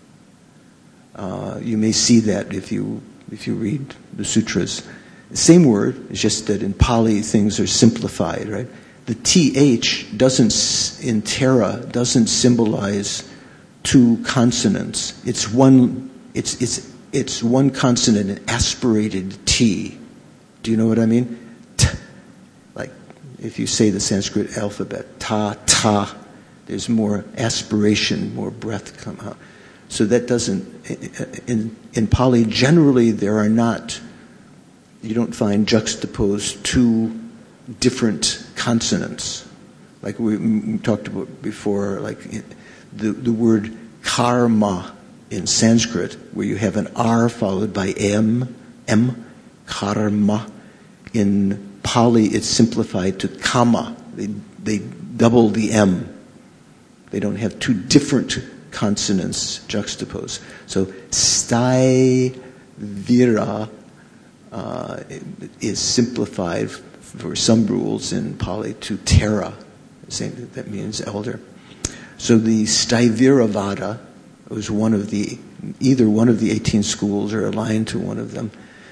Uh, you may see that if you if you read the sutras. The same word, it's just that in Pali things are simplified, right? The th doesn't, in Thera, doesn't symbolize two consonants. It's one, it's, it's, it's one consonant, an aspirated T. Do you know what I mean? T. Like, if you say the Sanskrit alphabet, ta, ta, there's more aspiration, more breath come out. So that doesn't, in, in Pali, generally there are not, you don't find juxtaposed two different consonants. Like we, we talked about before, like the, the word karma in Sanskrit, where you have an R followed by M, M, karma. In Pali, it's simplified to kama. They, they double the M. They don't have two different consonants juxtaposed. So, stai vira uh, is simplified for some rules in Pali to Thera. That means elder. So the Staiviravada was one of the, either one of the eighteen schools or aligned to one of them.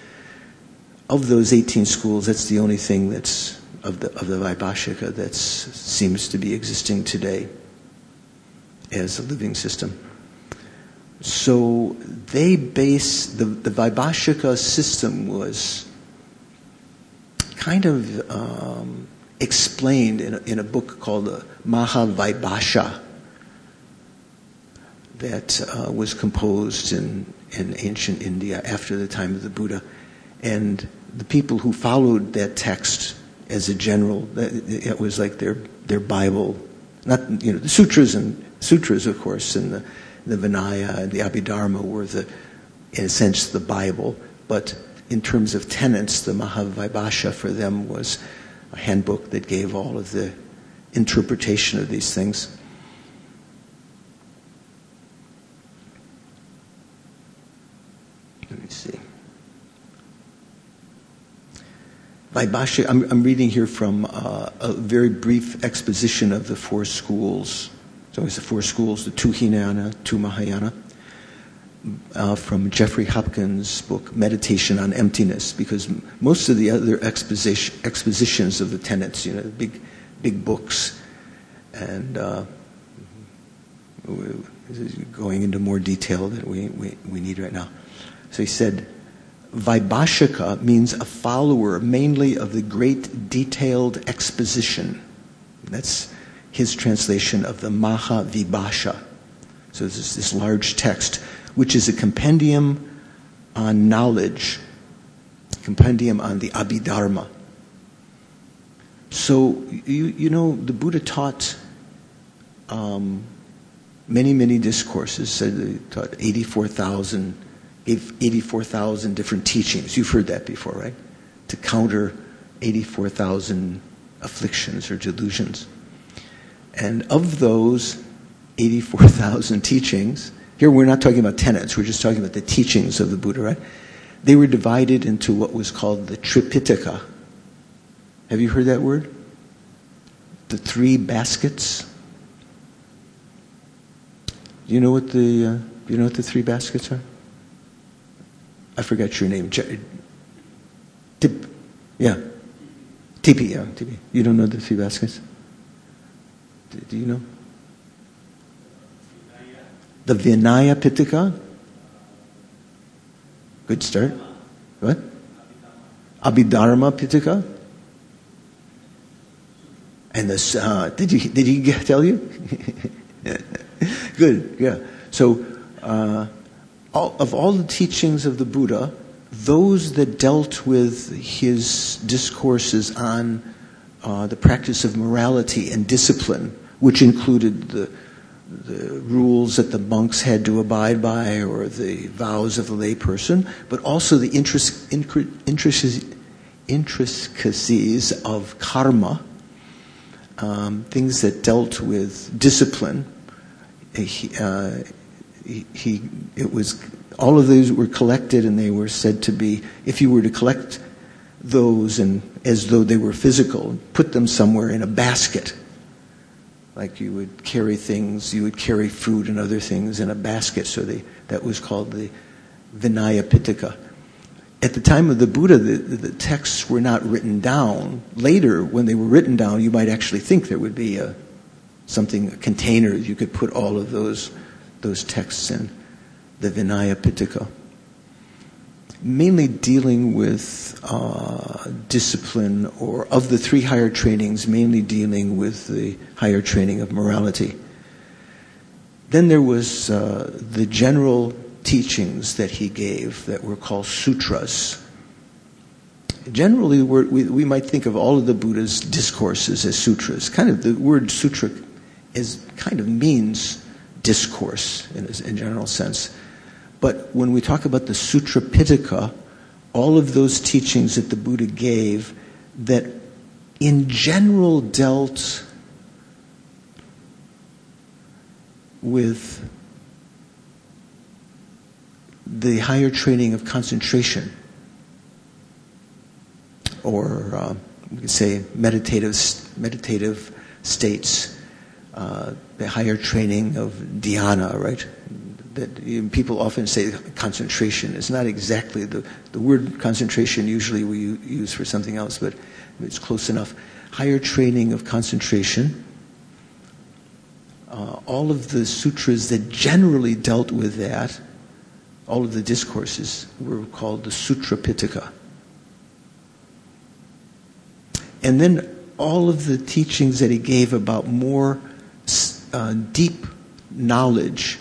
Of those eighteen schools, that's the only thing that's of the of the Vaibhashika that seems to be existing today as a living system. So they base the the Vaibhashika system was kind of um, explained in a, in a book called the Mahavaibhasha that uh, was composed in, in ancient India after the time of the Buddha. And the people who followed that text as a general, it was like their their Bible. Not, you know, the sutras and sutras, of course, and the, the Vinaya and the Abhidharma were the, in a sense, the Bible. But in terms of tenets, the Mahavaibhasha for them was a handbook that gave all of the interpretation of these things. Let me see. Vaibhashika, I'm, I'm reading here from uh, a very brief exposition of the four schools. So it's the four schools, the two Hinayana, two Mahayana, uh, from Jeffrey Hopkins' book, Meditation on Emptiness, because most of the other exposition, expositions of the tenets, you know, big, big books, and uh, going into more detail that we, we, we need right now. So he said, Vaibhashika means a follower mainly of the great detailed exposition. That's his translation of the Mahavibhasha. So this is this large text, which is a compendium on knowledge, compendium on the Abhidharma. So, you, you know, the Buddha taught um, many, many discourses. So he taught eighty-four thousand gave eighty-four thousand different teachings. You've heard that before, right? To counter eighty-four thousand afflictions or delusions. And of those, eighty-four thousand teachings. Here we're not talking about tenets, we're just talking about the teachings of the Buddha, right? They were divided into what was called the Tripitaka. Have you heard that word? The three baskets. Do you know what the uh, do you know what the three baskets are? I forgot your name. Tip, yeah, Tipi. Yeah, Tipi. You don't know the three baskets? Do, do you know? The Vinaya Pitaka. Good start. What? Abhidharma Pitaka. And this, uh, did you did he tell you? Good, yeah. So, uh, all, of all the teachings of the Buddha, those that dealt with his discourses on uh, the practice of morality and discipline, which included the the rules that the monks had to abide by or the vows of a layperson, but also the interest, interest, intricacies of karma, um, things that dealt with discipline. He, uh, he, he, it was all of those were collected, and they were said to be, if you were to collect those and as though they were physical, put them somewhere in a basket. Like you would carry things, you would carry food and other things in a basket. So they, that was called the Vinaya Pitaka. At the time of the Buddha, the, the texts were not written down. Later, when they were written down, you might actually think there would be a something, a container you could put all of those those texts in, the Vinaya Pitaka. Mainly dealing with uh, discipline, or of the three higher trainings, mainly dealing with the higher training of morality. Then there was uh, the general teachings that he gave that were called sutras. Generally, we're, we, we might think of all of the Buddha's discourses as sutras. Kind of the word sutra is kind of means discourse in a in general sense. But when we talk about the Sutra Pitaka, all of those teachings that the Buddha gave that in general dealt with the higher training of concentration, or uh, we could say meditative meditative states, uh, the higher training of dhyana, right? That you know, people often say concentration. It's not exactly the the word concentration. Usually we use for something else, but it's close enough. Higher training of concentration. Uh, all of the sutras that generally dealt with that, all of the discourses were called the Sutra Pitaka. And then all of the teachings that he gave about more uh, deep knowledge,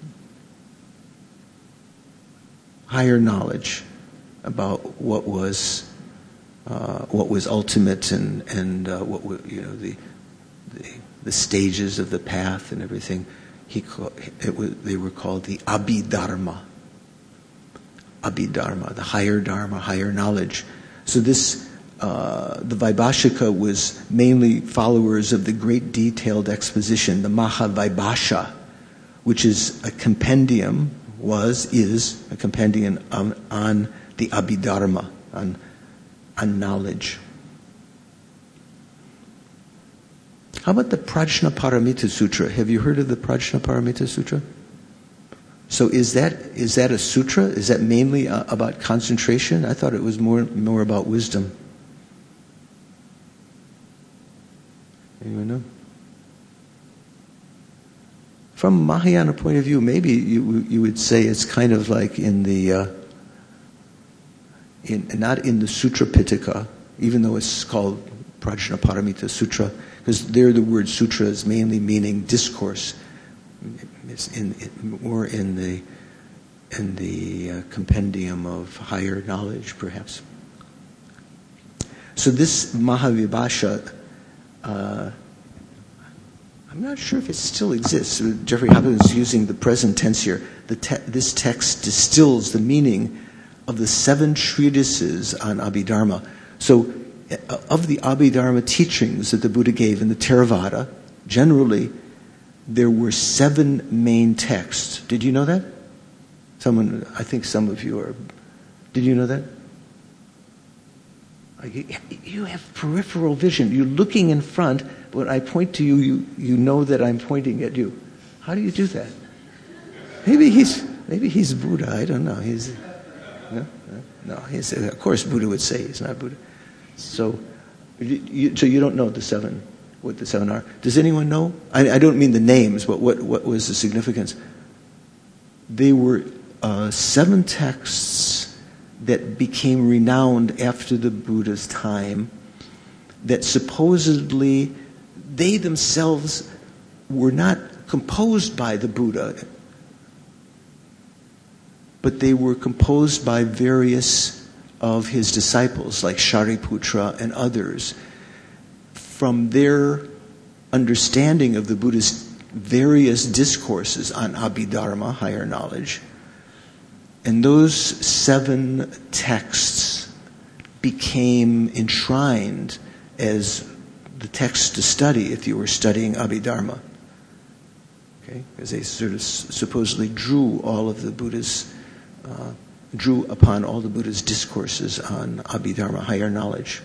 higher knowledge about what was uh, what was ultimate and and uh, what were, you know the, the the stages of the path and everything. He called, it was, they were called the Abhidharma. Abhidharma, the higher dharma, higher knowledge. So this uh, the Vaibhashika was mainly followers of the great detailed exposition, the Mahavaibhasha, which is a compendium. Was, is a compendium on, on the Abhidharma, on, on knowledge. How about the Prajnaparamita Sutra? Have you heard of the Prajnaparamita Sutra? So is that is that a sutra? Is that mainly uh, about concentration? I thought it was more more about wisdom. Anyone know? From a Mahayana point of view, maybe you you would say it's kind of like in the uh, in not in the Sutra Pitaka, even though it's called Prajnaparamita Sutra, because there the word sutra is mainly meaning discourse. It's in, in more in the in the uh, compendium of higher knowledge, perhaps. So this Mahavaibhasha. Uh, I'm not sure if it still exists. Jeffrey Hopkins is using the present tense here. The te- this text distills the meaning of the seven treatises on Abhidharma. So, uh, of the Abhidharma teachings that the Buddha gave in the Theravada, generally, there were seven main texts. Did you know that? Someone, I think some of you are. Did you know that? You have peripheral vision. You're looking in front, but when I point to you, you, you know that I'm pointing at you. How do you do that? Maybe he's maybe he's Buddha. I don't know. He's no, no. He's, of course, Buddha would say he's not Buddha. So, you, so you don't know the seven, what the seven are. Does anyone know? I, I don't mean the names, but what what was the significance? They were uh, seven texts that became renowned after the Buddha's time, that supposedly they themselves were not composed by the Buddha, but they were composed by various of his disciples, like Shariputra and others, from their understanding of the Buddha's various discourses on Abhidharma, higher knowledge. And those seven texts became enshrined as the text to study if you were studying Abhidharma. Okay? Because they sort of supposedly drew all of the Buddha's, uh, drew upon all the Buddha's discourses on Abhidharma, higher knowledge.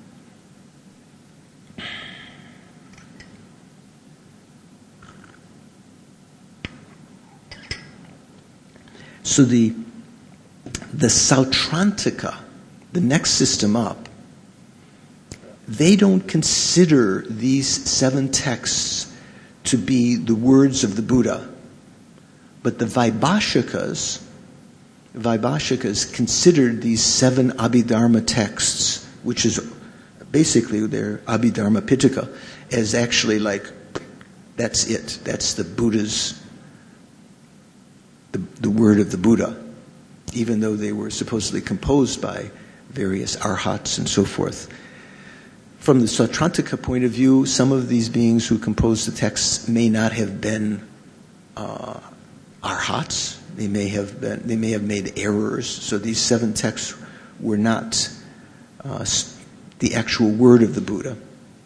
So the the Sautrantika, the next system up, they don't consider these seven texts to be the words of the Buddha. But the Vaibhashikas, Vaibhashikas considered these seven Abhidharma texts, which is basically their Abhidharma Pitaka, as actually like, that's it. That's the Buddha's, the, the word of the Buddha, even though they were supposedly composed by various arhats and so forth. From the Sautrantika point of view, some of these beings who composed the texts may not have been uh, arhats. They may have been. They may have made errors. So these seven texts were not uh, the actual word of the Buddha.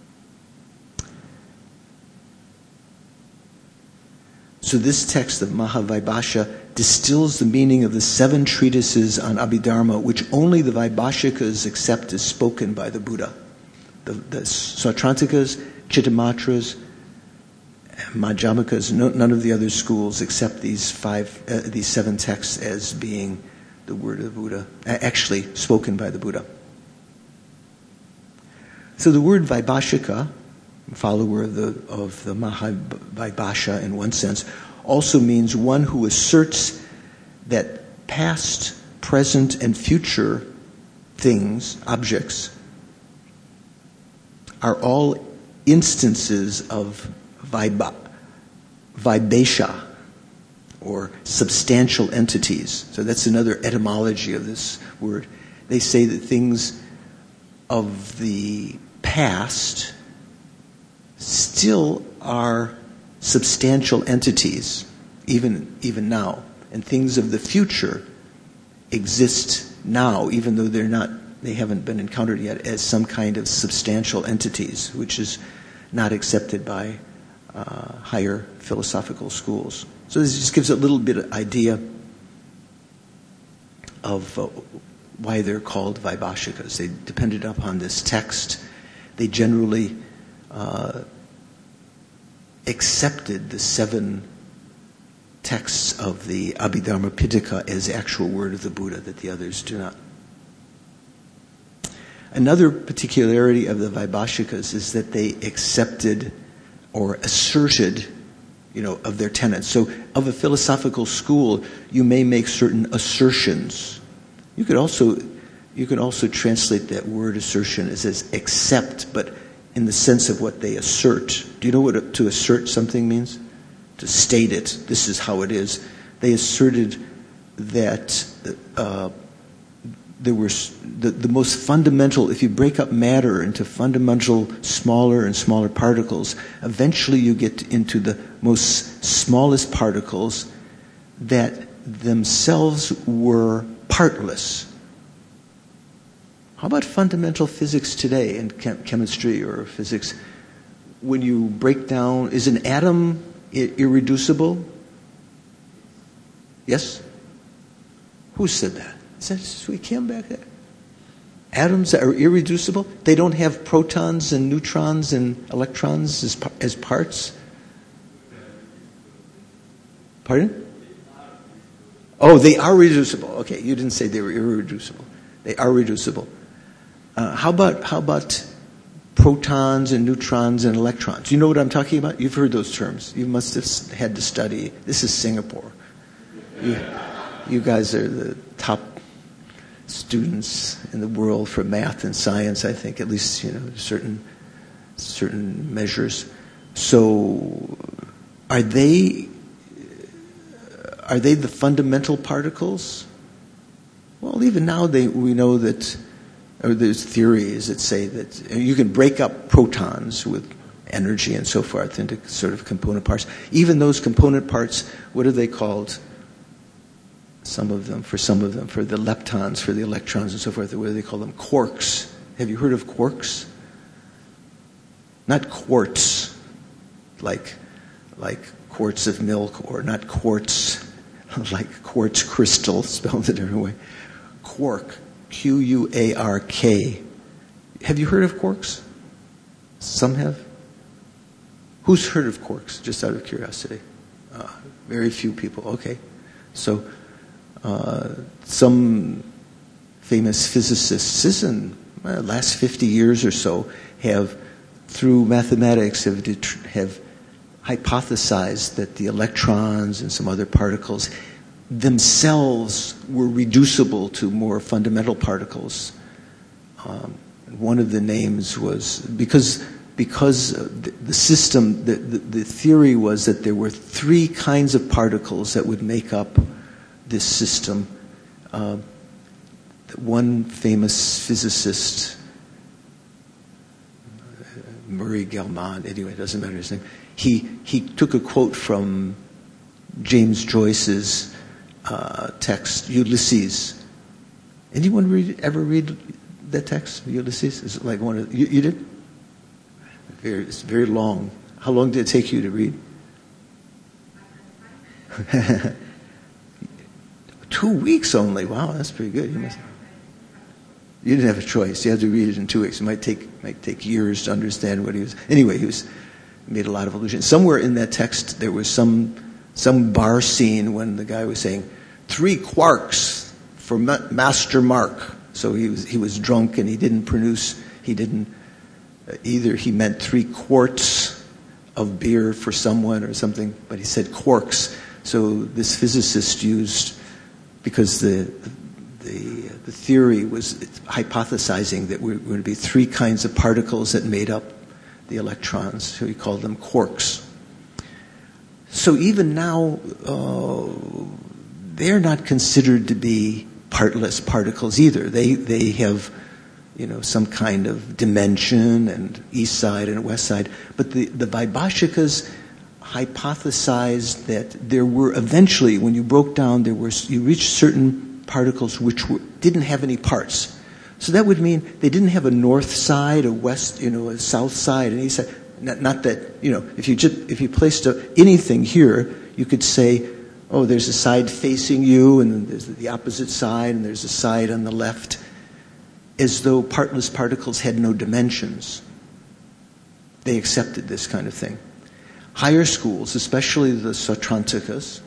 So this text of Mahavaibhasha distills the meaning of the seven treatises on Abhidharma, which only the Vaibhashikas accept as spoken by the Buddha. The, the Sautrantikas, Chittamatras, Madhyamikas, no, none of the other schools accept these five, uh, these seven texts as being the word of the Buddha, actually spoken by the Buddha. So the word Vaibhashika, follower of the of the Mahavaibhasha in one sense, also means one who asserts that past, present, and future things, objects, are all instances of vibha, vibhasha, or substantial entities. So that's another etymology of this word. They say that things of the past still are substantial entities, even even now, and things of the future exist now, even though they're not, they haven't been encountered yet as some kind of substantial entities, which is not accepted by uh, higher philosophical schools. So this just gives a little bit of idea of uh, why they're called Vaibhashikas. They depended upon this text. They generally uh, accepted the seven texts of the Abhidharma Pitaka as actual word of the Buddha, that the others do not. Another particularity of the Vaibhashikas is that they accepted or asserted, you know, of their tenets. So of a philosophical school, you may make certain assertions. You could also you could also translate that word assertion as, as accept, but in the sense of what they assert. Do you know what to assert something means? To state it. This is how it is. They asserted that uh, there were the, the most fundamental, if you break up matter into fundamental smaller and smaller particles, eventually you get into the most smallest particles that themselves were partless. How about fundamental physics today in chem- chemistry or physics? When you break down, is an atom I- irreducible? Yes? Who said that? Is that Sui Kim back there? Atoms are irreducible? They don't have protons and neutrons and electrons as, as parts? Pardon? Oh, they are reducible. Okay, you didn't say they were irreducible. They are reducible. Uh, how about how about protons and neutrons and electrons? You know what I'm talking about? You've heard those terms. You must have had to study. This is Singapore. You, you guys are the top students in the world for math and science, I think, at least, you know, certain certain measures. So are they are they the fundamental particles? Well, even now they we know that, or there's theories that say that you can break up protons with energy and so forth into sort of component parts. Even those component parts, what are they called? Some of them, for some of them, for the leptons, for the electrons and so forth, what do they call them? Quarks. Have you heard of quarks? Not quartz, like like quarts of milk, or not quartz, like quartz crystal, spelled a different way. Quark, Q U A R K. Have you heard of quarks? Some have. Who's heard of quarks, just out of curiosity? Uh, very few people. Okay. So uh, some famous physicists in the last fifty years or so have, through mathematics, have, det- have hypothesized that the electrons and some other particles themselves were reducible to more fundamental particles. Um, one of the names was, because because the, the system, the, the, the theory was that there were three kinds of particles that would make up this system. Uh, one famous physicist, Murray Gell-Mann, anyway, it doesn't matter his name, he, he took a quote from James Joyce's uh, text, Ulysses. Anyone read, ever read that text, Ulysses? Is it like one of, you, you did? Very, it's very long. How long did it take you to read? Two weeks only. Wow, that's pretty good. You must. You didn't have a choice. You had to read it in two weeks. It might take might take years to understand what he was. Anyway, he was made a lot of allusions. Somewhere in that text, there was some some bar scene when the guy was saying, three quarks for Ma- Master Mark. So he was he was drunk and he didn't produce. He didn't. Either he meant three quarts of beer for someone or something, but he said quarks. So this physicist used, because the the the theory was hypothesizing that there were going to be three kinds of particles that made up the electrons, so he called them quarks. So even now, uh, they're not considered to be partless particles either. They they have, you know, some kind of dimension and east side and west side. But the, the Vaibhashikas hypothesized that there were eventually, when you broke down, there were you reached certain particles which were, didn't have any parts. So that would mean they didn't have a north side, a west, you know, a south side, and east side. Not, not that, you know, if you just if you placed a, anything here, you could say, oh, there's a side facing you, and then there's the opposite side, and there's a side on the left, as though partless particles had no dimensions. They accepted this kind of thing. Higher schools, especially the Sautrantikas,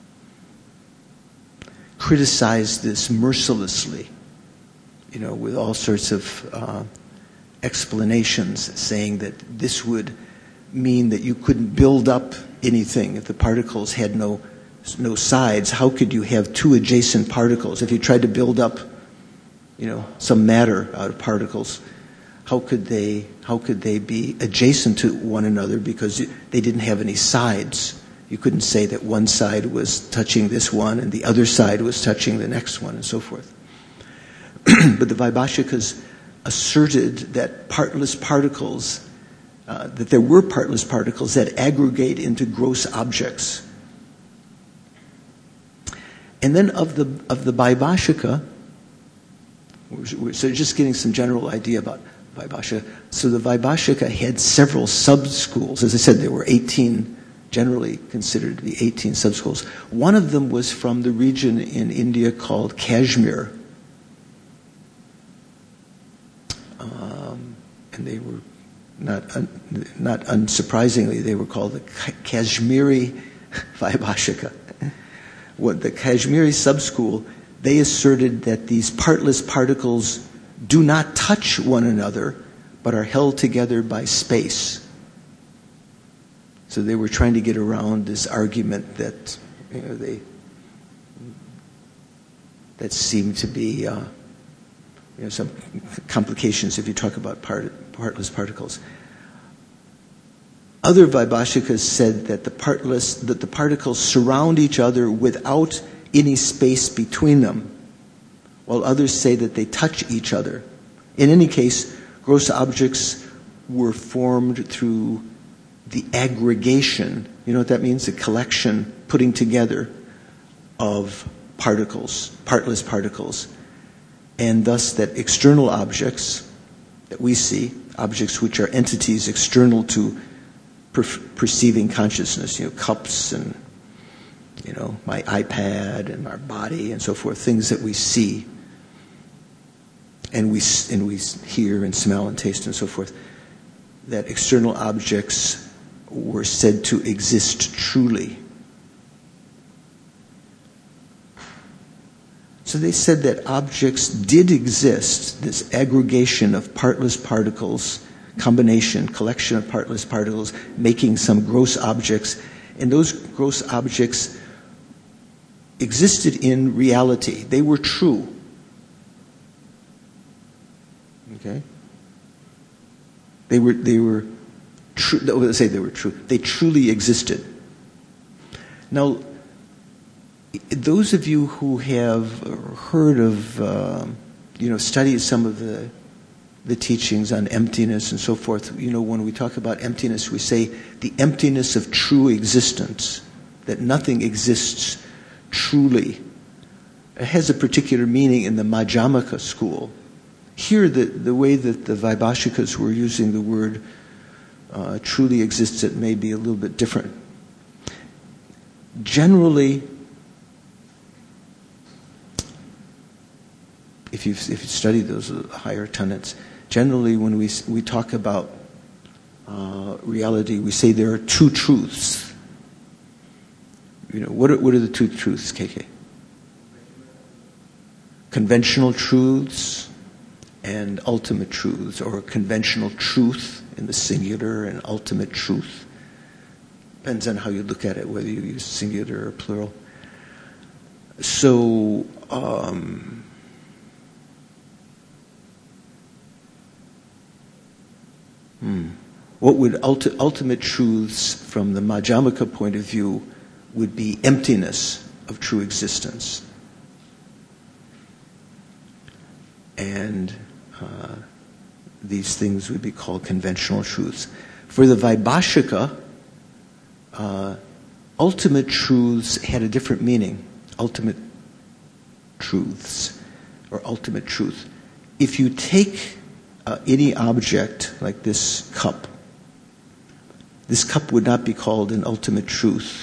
criticized this mercilessly, you know, with all sorts of uh, explanations, saying that this would mean that you couldn't build up anything if the particles had no no sides. How could you have two adjacent particles? If you tried to build up, you know, some matter out of particles, how could they how could they be adjacent to one another, because they didn't have any sides? You couldn't say that one side was touching this one and the other side was touching the next one, and so forth. But the Vaibhashikas asserted that partless particles, uh, that there were partless particles that aggregate into gross objects. And then of the of the Vaibhashika, so just getting some general idea about Vaibhashika. So the Vaibhashika had several sub-schools. As I said, there were eighteen generally considered to be eighteen subschools. One of them was from the region in India called Kashmir. Um, and they were, not un, not unsurprisingly, they were called the Kashmiri Vaibhashika. What the Kashmiri subschool, they asserted that these partless particles do not touch one another, but are held together by space. So they were trying to get around this argument that, you know, they that seemed to be uh, you know, some complications if you talk about part, partless particles. Other Vaibhashikas said that the partless that the particles surround each other without any space between them, while others say that they touch each other. In any case, gross objects were formed through the aggregation, you know what that means? The collection, putting together of particles, partless particles. And thus that external objects that we see, objects which are entities external to per- perceiving consciousness, you know, cups and, you know, my iPad and our body and so forth, things that we see and we and we hear and smell and taste and so forth, that external objects were said to exist truly. So they said that objects did exist, this aggregation of partless particles, combination, collection of partless particles, making some gross objects, and those gross objects existed in reality. They were true. Okay? They were they were true. Let's say they were true. They truly existed. Now, those of you who have heard of, uh, you know, studied some of the the teachings on emptiness and so forth, you know, when we talk about emptiness, we say the emptiness of true existence, that nothing exists truly. It has a particular meaning in the Madhyamaka school. Here, the, the way that the Vaibhashikas were using the word uh, truly exists, it may be a little bit different. Generally, if you've, if you study those higher tenets, generally when we we talk about uh, reality, we say there are two truths. You know, what are, what are the two truths, K K? Conventional truths and ultimate truths, or conventional truth in the singular and ultimate truth. Depends on how you look at it, whether you use singular or plural. So, um, hmm, what would ulti- ultimate truths from the Madhyamaka point of view would be emptiness of true existence. And uh, these things would be called conventional truths. For the Vaibhashika, uh, ultimate truths had a different meaning. Ultimate truths, or ultimate truth. If you take uh, any object like this cup, this cup would not be called an ultimate truth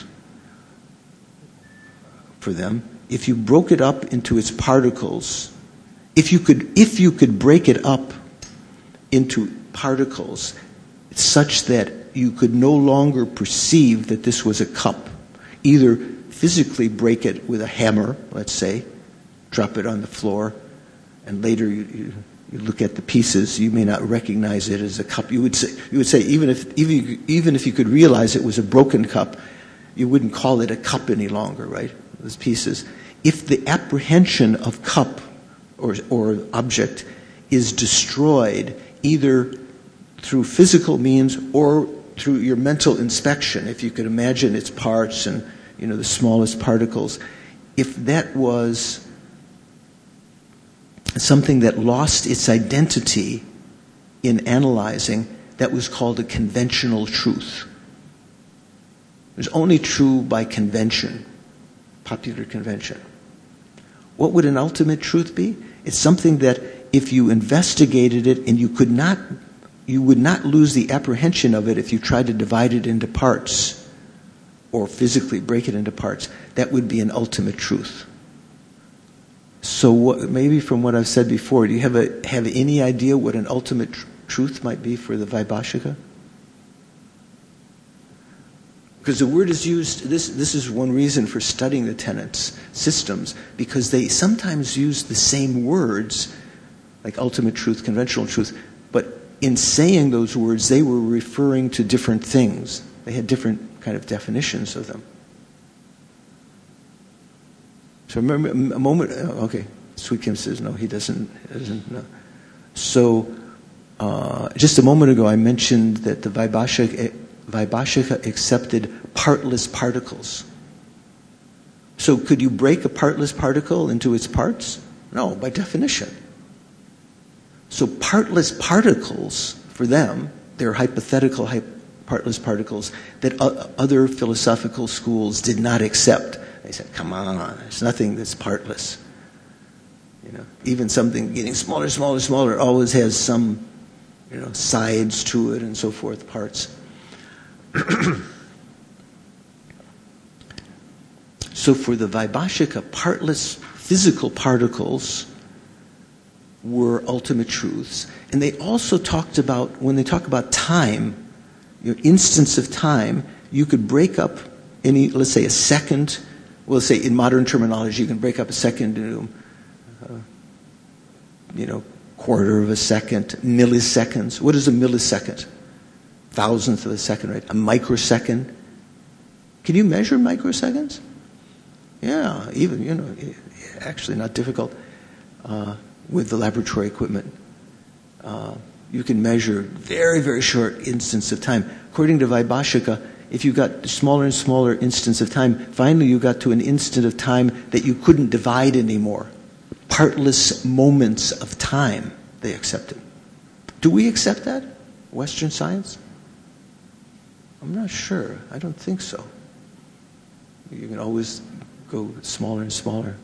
for them. If you broke it up into its particles, if you could, if you could break it up into particles such that you could no longer perceive that this was a cup, either physically break it with a hammer, let's say, drop it on the floor, and later you, you, you look at the pieces, you may not recognize it as a cup. You would say, you would say even if even even if you could realize it was a broken cup, you wouldn't call it a cup any longer, right? Those pieces. If the apprehension of cup or or object is destroyed either through physical means or through your mental inspection, if you could imagine its parts and, you know, the smallest particles, if that was something that lost its identity in analyzing, that was called a conventional truth. It was only true by convention, popular convention. What would an ultimate truth be? It's something that if you investigated it and you could not, you would not lose the apprehension of it if you tried to divide it into parts. or physically break it into parts, that would be an ultimate truth. So what, maybe from what I've said before, do you have a have any idea what an ultimate tr- truth might be for the Vaibhashika? Because the word is used, this this is one reason for studying the tenets systems, because they sometimes use the same words, like ultimate truth, conventional truth, but in saying those words, they were referring to different things. They had different kind of definitions of them. So remember, a moment, okay, Sweet Kim says, no, he doesn't, he doesn't know. So, uh, just a moment ago, I mentioned that the Vaibhashika, Vaibhashika accepted partless particles. So could you break a partless particle into its parts? No, by definition. So partless particles, for them, they're hypothetical hy- partless particles that o- other philosophical schools did not accept. They said, come on, there's nothing that's partless. You know, even something getting smaller, smaller, smaller always has some, you know, sides to it and so forth, parts. So for the Vaibhashika, partless physical particles were ultimate truths. And they also talked about, when they talk about time, your instance of time, you could break up any, let's say a second, well, let's say in modern terminology, you can break up a second into, uh, you know, quarter of a second, milliseconds. What is a millisecond? Thousandth of a second, right? A microsecond. Can you measure microseconds? Yeah, even, you know, actually not difficult uh, with the laboratory equipment. Uh, you can measure very, very short instance of time. According to Vaibhashika, if you got smaller and smaller instance of time, finally you got to an instant of time that you couldn't divide anymore. Partless moments of time, they accepted. Do we accept that? Western science? I'm not sure. I don't think so. You can always go smaller and smaller.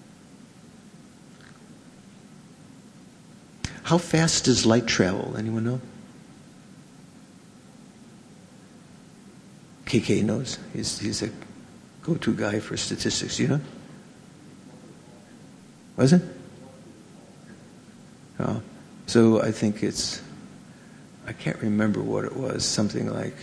How fast does light travel? Anyone know? K K knows. He's, he's a go-to guy for statistics. You know? Was it? Oh. So I think it's, I can't remember what it was, something like,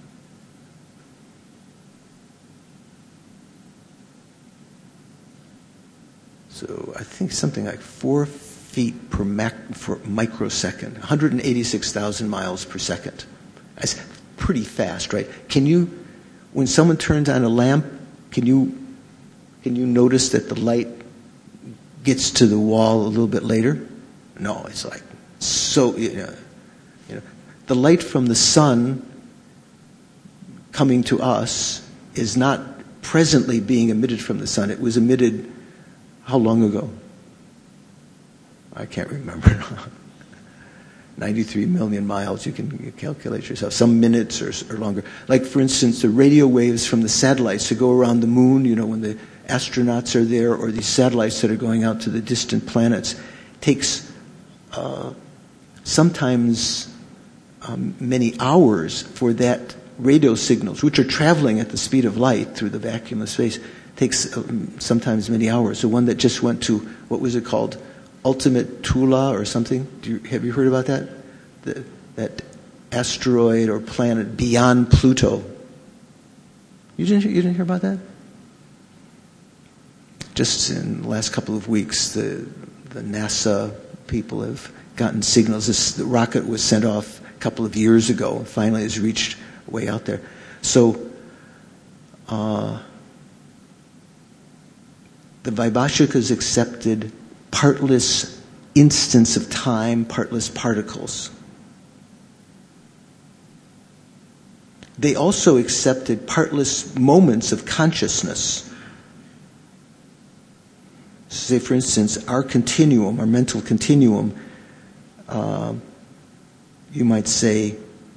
so I think something like four feet per mac, for microsecond, one hundred eighty-six thousand miles per second. That's pretty fast, right? Can you, when someone turns on a lamp, can you can you notice that the light gets to the wall a little bit later? No, it's like so. You know, you know, the light from the sun coming to us is not presently being emitted from the sun. It was emitted how long ago? I can't remember. ninety-three million miles, you can calculate yourself, some minutes or, or longer. Like, for instance, the radio waves from the satellites to go around the moon, you know, when the astronauts are there, or these satellites that are going out to the distant planets, takes uh, sometimes um, many hours for that radio signals, which are traveling at the speed of light through the vacuum of space, takes um, sometimes many hours. The one that just went to, what was it called? Ultimate Tula or something? Do you, have you heard about that? The, that asteroid or planet beyond Pluto. You didn't, you didn't hear about that? Just in the last couple of weeks, the, the NASA people have gotten signals. This the rocket was sent off a couple of years ago and finally has reached way out there. So, uh, the Vaibhashikas accepted partless instance of time, partless particles. They also accepted partless moments of consciousness. Say, for instance, our continuum, our mental continuum, uh, you might say,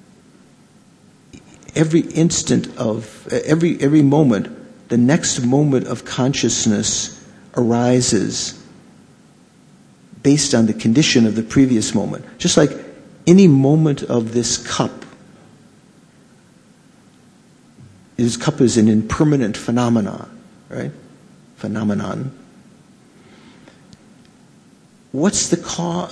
every instant of, every every moment, the next moment of consciousness arises based on the condition of the previous moment. Just like any moment of this cup is cup is an impermanent phenomenon, right? Phenomenon. What's the cause?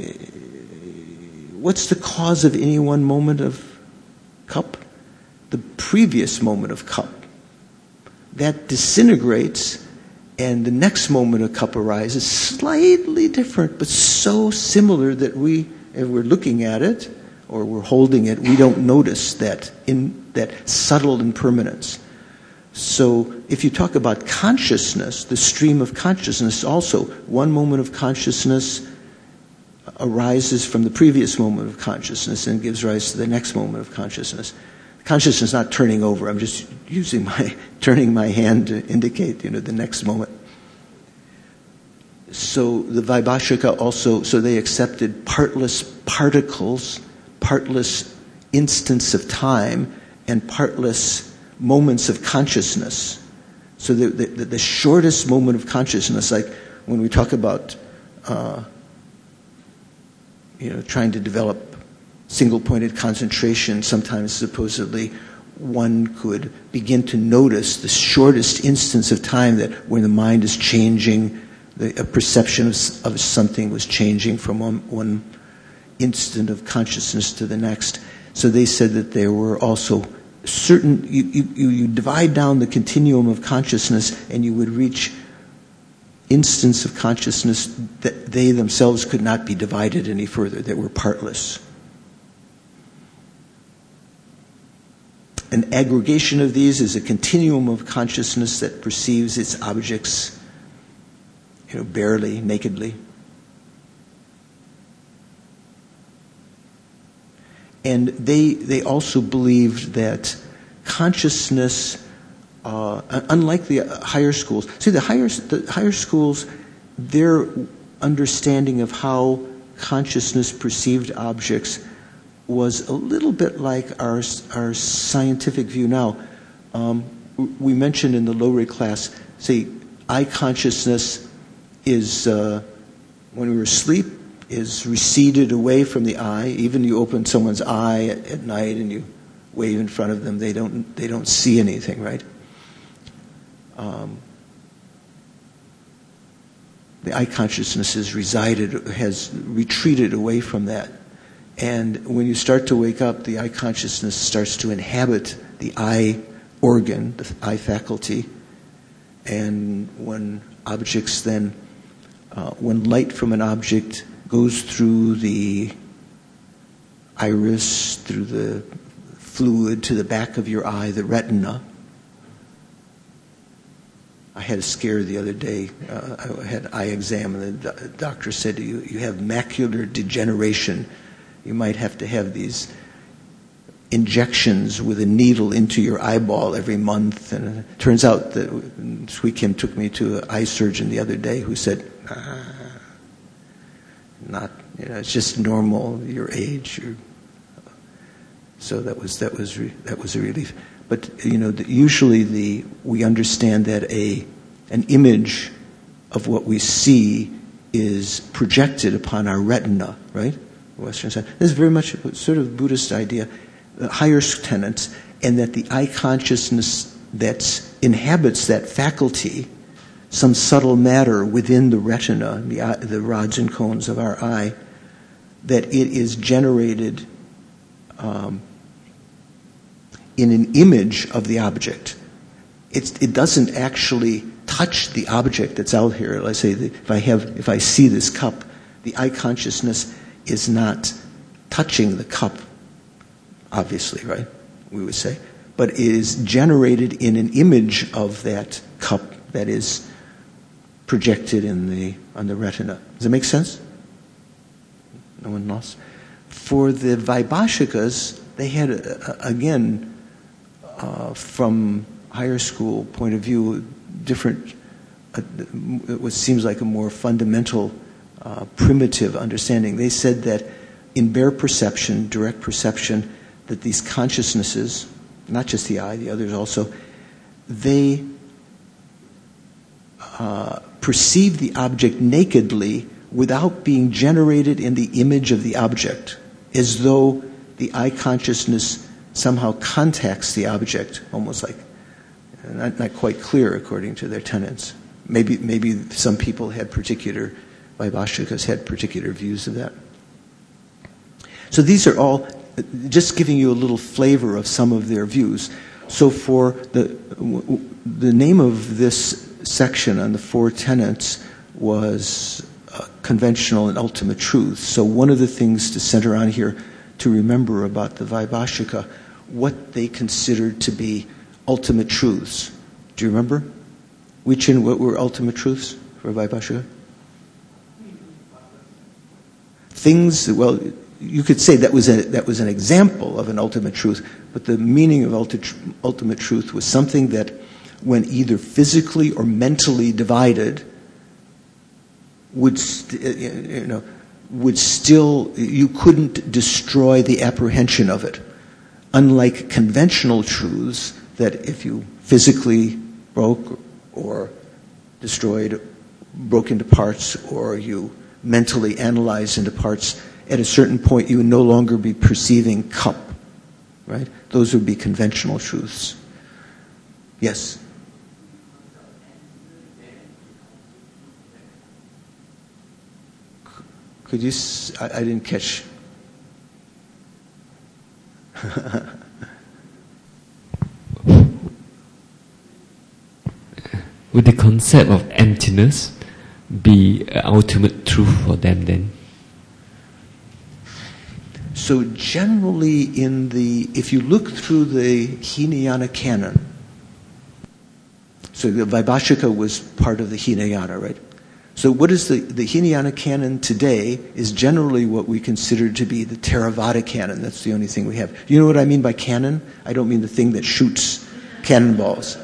What's the cause of any one moment of cup? The previous moment of cup. That disintegrates, and the next moment of cup arises, slightly different, but so similar that we, if we're looking at it or we're holding it, we don't notice that in that subtle impermanence. So if you talk about consciousness, the stream of consciousness, also one moment of consciousness arises from the previous moment of consciousness and gives rise to the next moment of consciousness. Consciousness is not turning over. I'm just using my turning my hand to indicate, you know, the next moment. So the Vaibhashika also, so they accepted partless particles, partless instants of time, and partless moments of consciousness. So the, the, the shortest moment of consciousness, like when we talk about, uh, you know, trying to develop single-pointed concentration, sometimes supposedly one could begin to notice the shortest instance of time that when the mind is changing, the a perception of, of something was changing from one, one instant of consciousness to the next. So they said that there were also certain, you, you, you divide down the continuum of consciousness and you would reach instants of consciousness that they themselves could not be divided any further, that were partless. An aggregation of these is a continuum of consciousness that perceives its objects, you know, barely, nakedly. And they they also believed that consciousness, uh, unlike the higher schools, see the higher the higher schools, their understanding of how consciousness perceived objects was a little bit like our our scientific view now. Um, we mentioned in the low-rate class, say, eye consciousness is, uh, when we were asleep, is receded away from the eye. Even you open someone's eye at, at night and you wave in front of them, they don't they don't see anything, right? Um, the eye consciousness has resided, has retreated away from that. And when you start to wake up, the eye consciousness starts to inhabit the eye organ, the eye faculty. And when objects then, uh, when light from an object goes through the iris, through the fluid to the back of your eye, the retina. I had a scare the other day. Uh, I had an eye exam, and the doctor said to you, you have macular degeneration. You might have to have these injections with a needle into your eyeball every month. And it turns out that Sui Kim took me to an eye surgeon the other day who said, ah, not, you know, it's just normal, your age. You're... So that was that was re- that was a relief. But you know, the, usually the we understand that a an image of what we see is projected upon our retina, right? Western side. This is very much sort of Buddhist idea, the higher tenets, and that the eye consciousness that inhabits that faculty, some subtle matter within the retina, the, eye, the rods and cones of our eye, that it is generated um, in an image of the object. It's, it doesn't actually touch the object that's out here. Let's say that if I have, if I see this cup, the eye consciousness is not touching the cup, obviously, right? We would say. But it is generated in an image of that cup that is projected in the on the retina. Does it make sense? No one lost? For the Vaibhashikas, they had, uh, again, uh, from higher school point of view, different, uh, what seems like a more fundamental Uh, primitive understanding. They said that in bare perception, direct perception, that these consciousnesses, not just the eye, the others also, they uh, perceive the object nakedly without being generated in the image of the object, as though the eye consciousness somehow contacts the object, almost like not, not quite clear according to their tenets. Maybe maybe some people had particular, Vaibhashikas had particular views of that. So these are all just giving you a little flavor of some of their views. So for the the name of this section on the four tenets was uh, conventional and ultimate truth. So one of the things to center on here, to remember about the Vaibhashika, what they considered to be ultimate truths. Do you remember? Wichin, what were ultimate truths for Vaibhashika? Things, well, you could say that was a, that was an example of an ultimate truth, but the meaning of ulti- ultimate truth was something that, when either physically or mentally divided, would st- you know would still you couldn't destroy the apprehension of it. Unlike conventional truths, that if you physically broke or destroyed, broke into parts, or you mentally analyzed into parts, at a certain point you would no longer be perceiving cup, right? Those would be conventional truths. Yes? Could you, s- I, I didn't catch. Would the concept of emptiness be an ultimate truth for them then? So generally in the, if you look through the Hinayana canon, so the Vaibhashika was part of the Hinayana, right? So what is the, the Hinayana canon today is generally what we consider to be the Theravada canon. That's the only thing we have. You know what I mean by canon? I don't mean the thing that shoots cannonballs.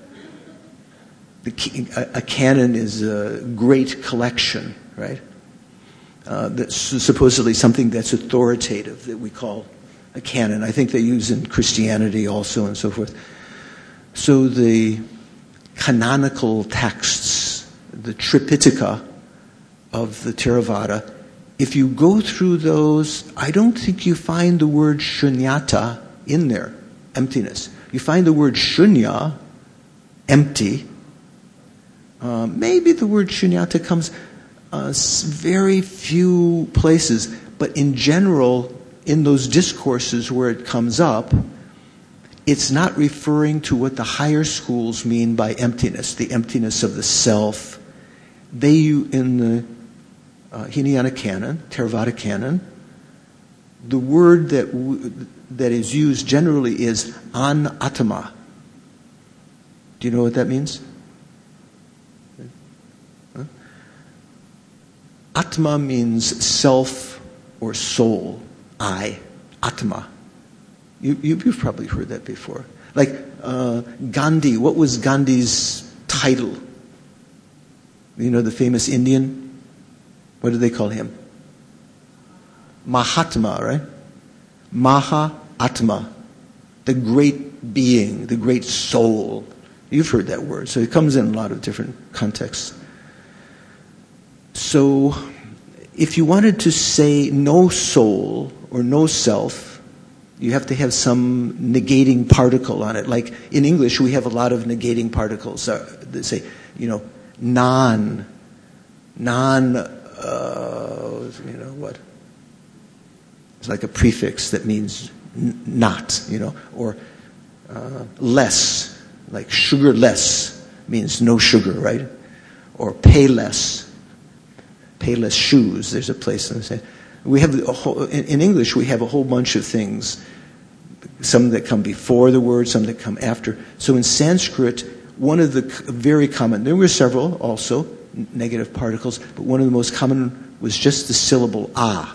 The, a, a canon is a great collection, right? Uh, that's supposedly something that's authoritative that we call a canon. I think they use in Christianity also and so forth. So the canonical texts, the Tripitaka of the Theravada, if you go through those, I don't think you find the word shunyata in there, emptiness. You find the word shunya, empty. Uh, maybe the word shunyata comes uh, very few places, but in general, in those discourses where it comes up, it's not referring to what the higher schools mean by emptiness, the emptiness of the self. They, in the uh, Hinayana canon, Theravada canon, the word that w- that is used generally is anatma. Do you know what that means? Huh? Atma means self or soul, I, atma. You, you, you've probably heard that before. Like uh, Gandhi, what was Gandhi's title? You know the famous Indian? What do they call him? Mahatma, right? Maha-atma. The great being, the great soul. You've heard that word. So it comes in a lot of different contexts. So if you wanted to say no soul or no self, you have to have some negating particle on it. Like in English, we have a lot of negating particles that say, you know, non, non, uh, you know what? It's like a prefix that means n- not, you know, or uh, less, like sugar less means no sugar, right? Or pay less, pay less shoes. There's a place in the same. We have a whole, in, in English, we have a whole bunch of things. Some that come before the word, some that come after. So in Sanskrit, one of the very common, there were several also, negative particles, but one of the most common was just the syllable a.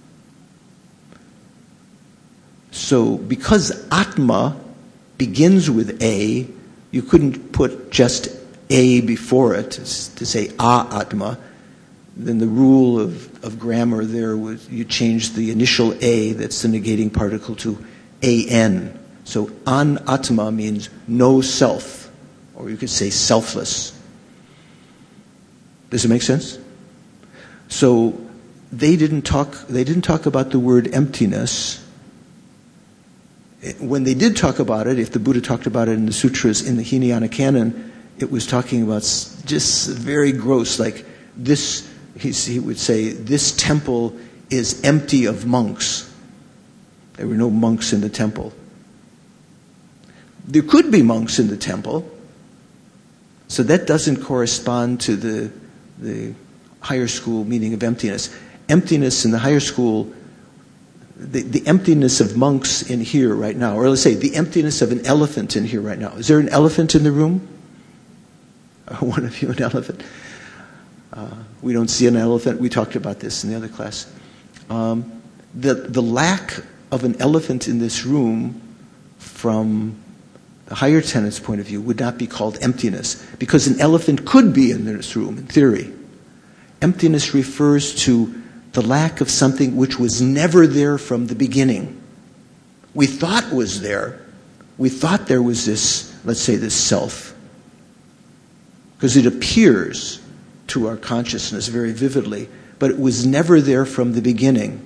So because atma begins with a, you couldn't put just a before it to say a atma. Then the rule of, of grammar there was you change the initial a, that's the negating particle, to an. So an atma means no self. Or you could say selfless. Does it make sense? So they didn't talk they didn't talk about the word emptiness when they did talk about it, if the Buddha talked about it in the sutras in the Hinayana canon, it was talking about just very gross, like this, he would say, this temple is empty of monks. There were no monks in the temple. There could be monks in the temple, so that doesn't correspond to the, the higher school meaning of emptiness. Emptiness in the higher school, the, the emptiness of monks in here right now, or let's say the emptiness of an elephant in here right now. Is there an elephant in the room? Uh, one of you an elephant? Uh, we don't see an elephant. We talked about this in the other class. Um, the, the lack of an elephant in this room from the higher tenant's point of view would not be called emptiness, because an elephant could be in this room, in theory. Emptiness refers to the lack of something which was never there from the beginning. We thought was there. We thought there was this, let's say, this self, because it appears to our consciousness very vividly, but it was never there from the beginning.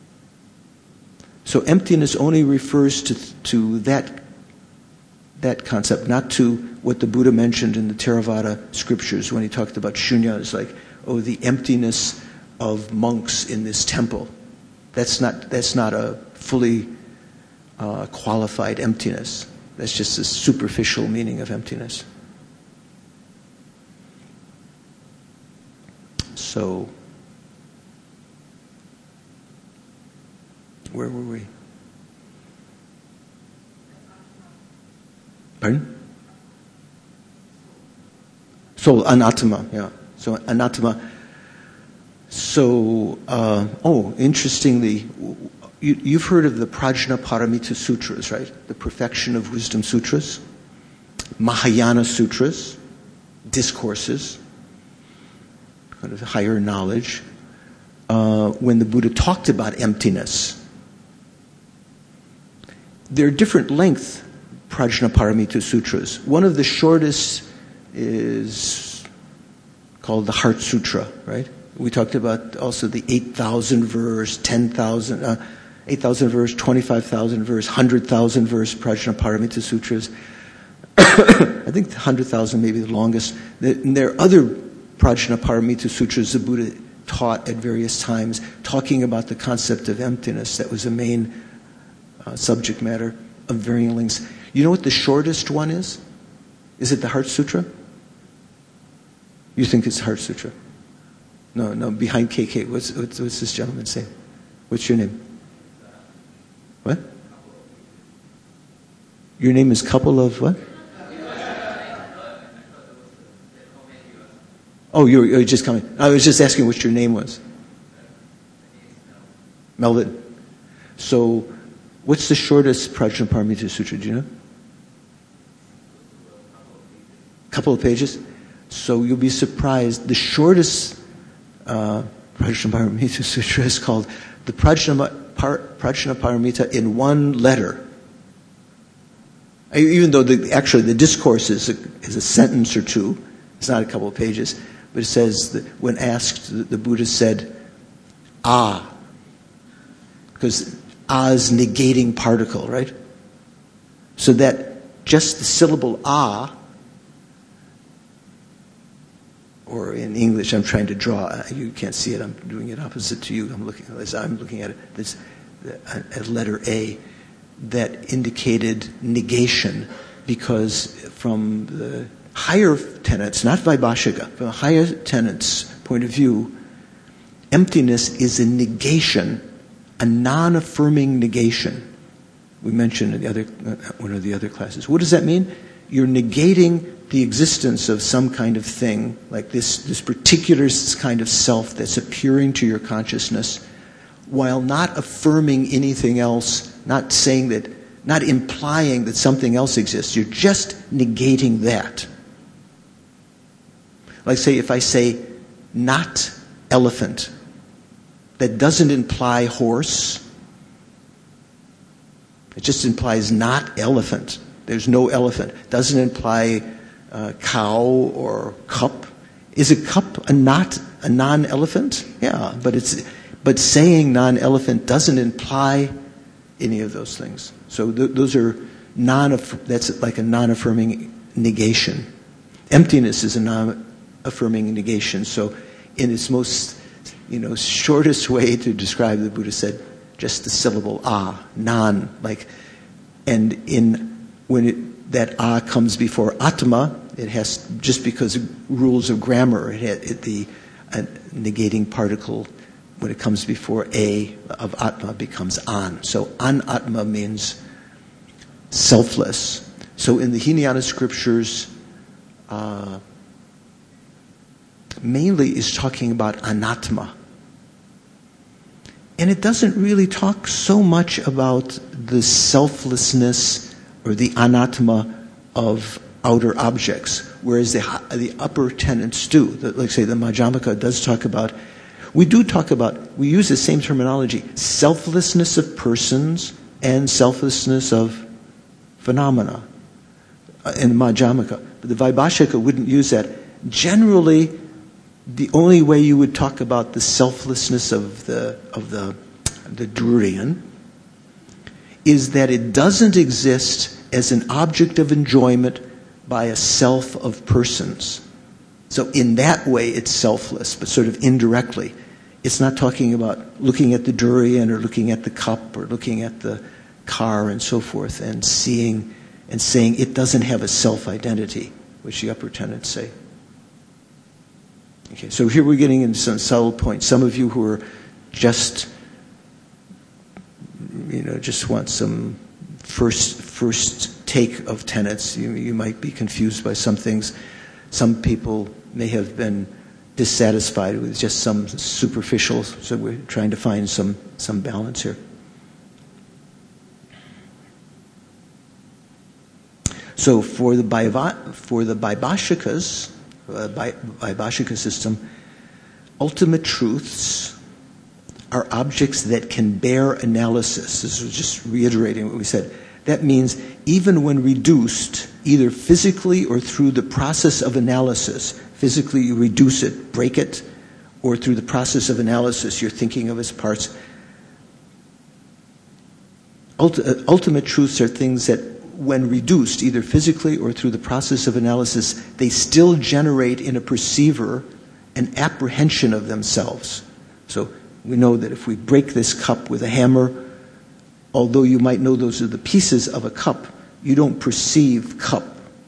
So emptiness only refers to, to that that concept, not to what the Buddha mentioned in the Theravada scriptures when he talked about shunya. It's like, oh, the emptiness of monks in this temple. That's not that's not a fully uh, qualified emptiness. That's just a superficial meaning of emptiness. So, where were we? Pardon? So, anattama, yeah. So, anattama. So, uh, oh, interestingly, you, you've heard of the Prajnaparamita Sutras, right? The Perfection of Wisdom Sutras, Mahayana Sutras, discourses, kind of higher knowledge. Uh, when the Buddha talked about emptiness, there are different length Prajnaparamita Sutras. One of the shortest is called the Heart Sutra, right? We talked about also the eight thousand verse, ten thousand, uh, eight thousand verse, twenty-five thousand verse, one hundred thousand verse Prajnaparamita Sutras. I think one hundred thousand may be the longest. There are other Prajnaparamita Sutras the Buddha taught at various times, talking about the concept of emptiness. That was the main uh, subject matter of varying lengths. You know what the shortest one is? Is it the Heart Sutra? You think it's the Heart Sutra? No, no, behind K K. What's, what's, what's this gentleman say? What's your name? What? Your name is couple of what? Oh, you're, you're just coming. I was just asking what your name was. Melvin. So, what's the shortest Prajnaparamita Sutra? Do you know? Couple of pages. So you'll be surprised. The shortest uh, Prajnaparamita Sutra is called the Prajnaparamita in one letter. Even though the, actually the discourse is a, is a sentence or two, it's not a couple of pages, but it says that when asked, the, the Buddha said, "Ah," because "ah" is negating particle, right? So that just the syllable "ah," or in English, I'm trying to draw. You can't see it. I'm doing it opposite to you. I'm looking as I'm looking at it. This a letter A that indicated negation, because from the higher tenets, not Vaibhashika, from a higher tenet's point of view, emptiness is a negation, a non-affirming negation. We mentioned in the other one of the other classes. What does that mean? You're negating the existence of some kind of thing, like this, this particular kind of self that's appearing to your consciousness, while not affirming anything else, not saying that, not implying that something else exists. You're just negating that. Like, say, if I say, not elephant, that doesn't imply horse. It just implies not elephant. There's no elephant. It doesn't imply uh, cow or cup. Is a cup a not a non-elephant? Yeah, but it's but saying non-elephant doesn't imply any of those things. So th- those are non. That's like a non-affirming negation. Emptiness is a non-affirming negation. So, in its most, you know, shortest way to describe, the Buddha said just the syllable ah, non, like, and in when it, that ah comes before atma, it has, just because of rules of grammar, it, had, it the uh, negating particle when it comes before a of atma becomes an. So anatma means selfless. So in the Hinayana scriptures, uh, mainly is talking about anatma. And it doesn't really talk so much about the selflessness or the anatma of outer objects, whereas the, the upper tenets do. The, like say the Majjhimaka does talk about, we do talk about, we use the same terminology, selflessness of persons and selflessness of phenomena uh, in the Majjhimaka. But the Vaibhashika wouldn't use that. Generally, the only way you would talk about the selflessness of the of the the durian is that it doesn't exist as an object of enjoyment by a self of persons. So in that way, it's selfless, but sort of indirectly. It's not talking about looking at the durian or looking at the cup or looking at the car and so forth and seeing and saying it doesn't have a self-identity, which the upper tenets say. Okay, so here we're getting into some subtle points. Some of you who are just, you know, just want some first first take of tenets. You, you might be confused by some things. Some people may have been dissatisfied with just some superficial, so we're trying to find some, some balance here. So for the Vaibha, for the Vaibhashikas, uh, Vaibhashika system, ultimate truths are objects that can bear analysis. This is just reiterating what we said. That means even when reduced, either physically or through the process of analysis, physically you reduce it, break it, or through the process of analysis you're thinking of its parts. Ulti- ultimate truths are things that when reduced, either physically or through the process of analysis, they still generate in a perceiver an apprehension of themselves. So we know that if we break this cup with a hammer, although you might know those are the pieces of a cup, you don't perceive cup.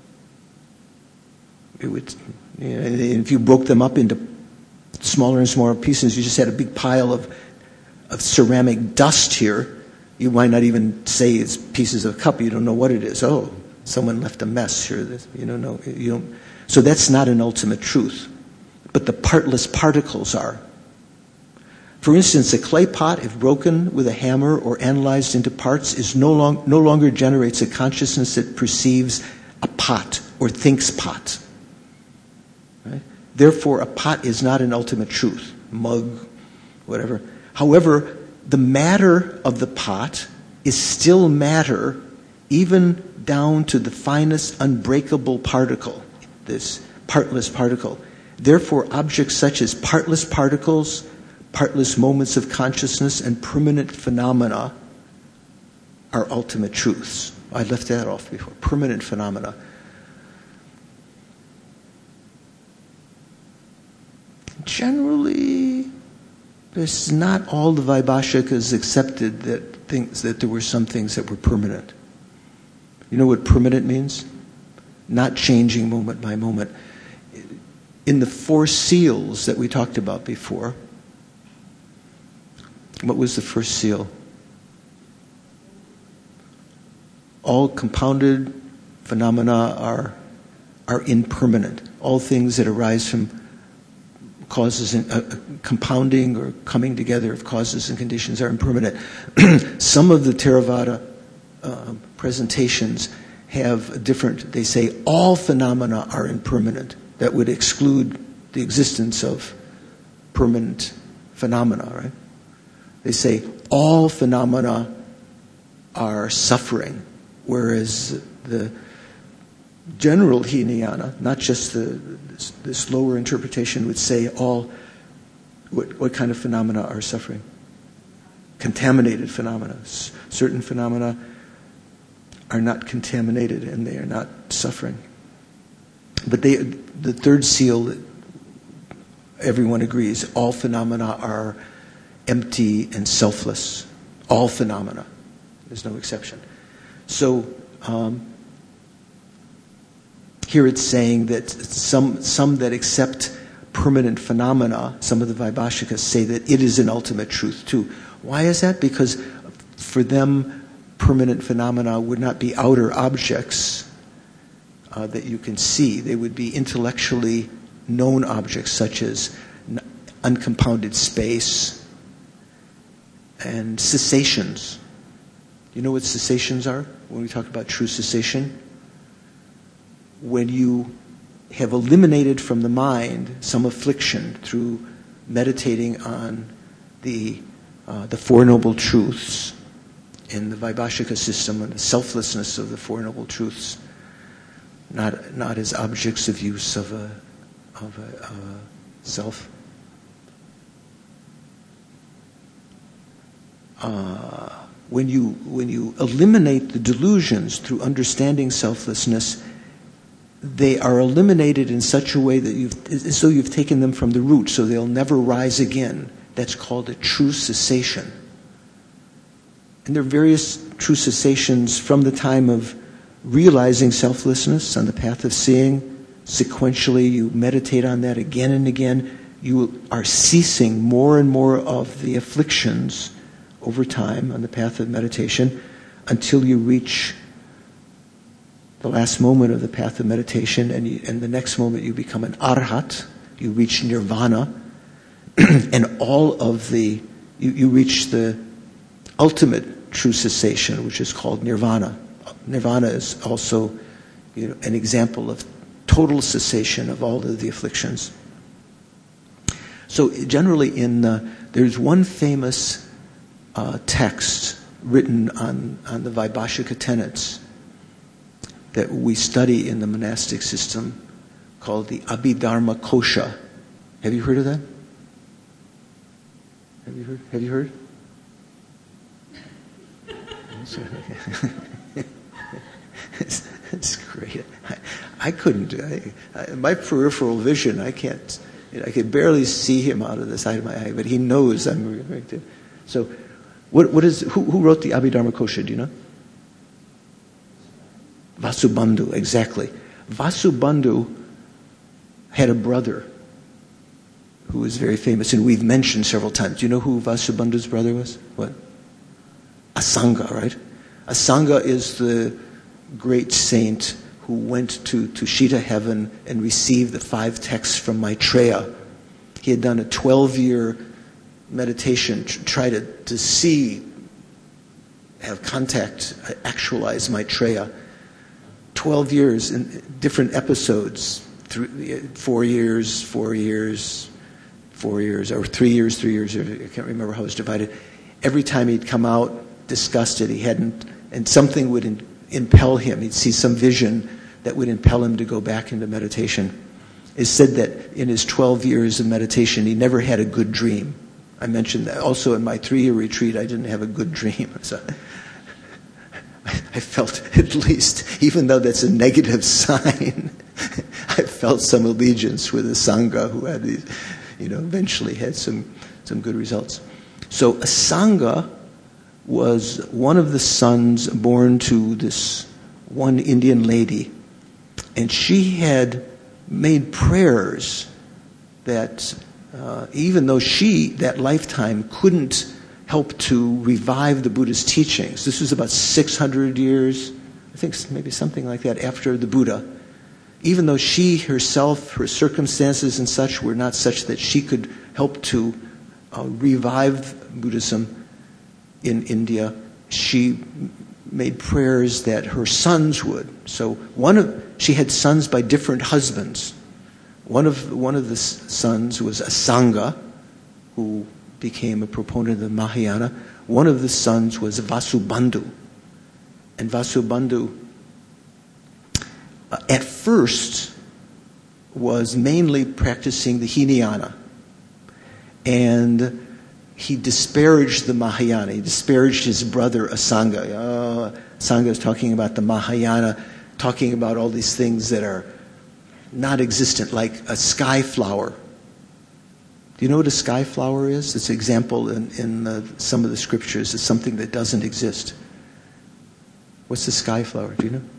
It would, you know, if you broke them up into smaller and smaller pieces, you just had a big pile of, of ceramic dust here. You might not even say it's pieces of cup. You don't know what it is. Oh, someone left a mess here. You don't know. You don't. So that's not an ultimate truth. But the partless particles are. For instance, a clay pot, if broken with a hammer or analyzed into parts, is no, long, no longer generates a consciousness that perceives a pot or thinks pot. Right? Therefore, a pot is not an ultimate truth. Mug, whatever. However, the matter of the pot is still matter, even down to the finest unbreakable particle, this partless particle. Therefore, objects such as partless particles, partless moments of consciousness, and permanent phenomena are ultimate truths. I left that off before. Permanent phenomena. Generally, there's not all the Vaibhashikas accepted that things that there were some things that were permanent. You know what permanent means? Not changing moment by moment. In the four seals that we talked about before, what was the first seal? All compounded phenomena are are impermanent. All things that arise from causes and uh, compounding or coming together of causes and conditions are impermanent. Some of the Theravada uh, presentations have a different. They say all phenomena are impermanent. That would exclude the existence of permanent phenomena, right? They say all phenomena are suffering, whereas the general Hinayana, not just the this, this lower interpretation, would say all what, what kind of phenomena are suffering? contaminated phenomena. S- certain phenomena are not contaminated and they are not suffering. But they, the third seal, everyone agrees, all phenomena are empty and selfless. All phenomena. There's no exception. So um, here it's saying that some some that accept permanent phenomena, some of the Vaibhashikas say that it is an ultimate truth too. Why is that? Because for them, permanent phenomena would not be outer objects uh, that you can see. They would be intellectually known objects such as uncompounded space and cessations. You know what cessations are when we talk about true cessation? When you have eliminated from the mind some affliction through meditating on the uh, the Four Noble Truths in the Vaibhashika system, and the selflessness of the Four Noble Truths, not not as objects of use of a of a, of a self. Uh, when you when you eliminate the delusions through understanding selflessness, they are eliminated in such a way that you've, as though you've taken them from the root, so they'll never rise again. That's called a true cessation. And there are various true cessations from the time of realizing selflessness on the path of seeing. Sequentially, you meditate on that again and again. You are ceasing more and more of the afflictions over time on the path of meditation until you reach the last moment of the path of meditation, and, you, and the next moment you become an arhat, you reach nirvana, and all of the, you, you reach the ultimate true cessation, which is called nirvana. Nirvana is also, you know, an example of total cessation of all of the afflictions. So generally in, uh, there's one famous uh, text written on, on the Vaibhashika tenets that we study in the monastic system called the Abhidharma Kosha. Have you heard of that? Have you heard? Have you heard? it's, it's great. I, I couldn't. I, I, my peripheral vision, I can't. I could barely see him out of the side of my eye, but he knows I'm referring to. So, what? What is? Who, who wrote the Abhidharma Kosha? Do you know? Vasubandhu, exactly. Vasubandhu had a brother who was very famous, and we've mentioned several times. Do you know who Vasubandhu's brother was? What? Asanga, right? Asanga is the great saint who went to Tushita heaven and received the five texts from Maitreya. He had done a twelve-year meditation to try to, to see, have contact, actualize Maitreya. Twelve years in different episodes, three, four years, four years, four years, or three years, three years, I can't remember how it was divided. Every time he'd come out disgusted, he hadn't, and something would in, impel him. He'd see some vision that would impel him to go back into meditation. It's said that in his twelve years of meditation, he never had a good dream. I mentioned that. Also in my three-year retreat, I didn't have a good dream. So I felt, at least, even though that's a negative sign, I felt some allegiance with the Sangha who had these, you know, eventually had some, some good results. So Asanga was one of the sons born to this one Indian lady, and she had made prayers that uh, even though she, that lifetime, couldn't help to revive the Buddha's teachings. This was about six hundred years, I think maybe something like that, after the Buddha. Even though she herself, her circumstances and such were not such that she could help to uh, revive Buddhism in India, she made prayers that her sons would. So one of she had sons by different husbands. One of one of the sons was Asanga, who became a proponent of the Mahayana. One of the sons was Vasubandhu. And Vasubandhu, uh, at first, was mainly practicing the Hinayana. And he disparaged the Mahayana. He disparaged his brother Asanga. Oh, Asanga is talking about the Mahayana, talking about all these things that are not existent, like a sky flower. Do you know what a sky flower is? It's an example in, in uh, some of the scriptures. It's something that doesn't exist. What's the sky flower? Do you know?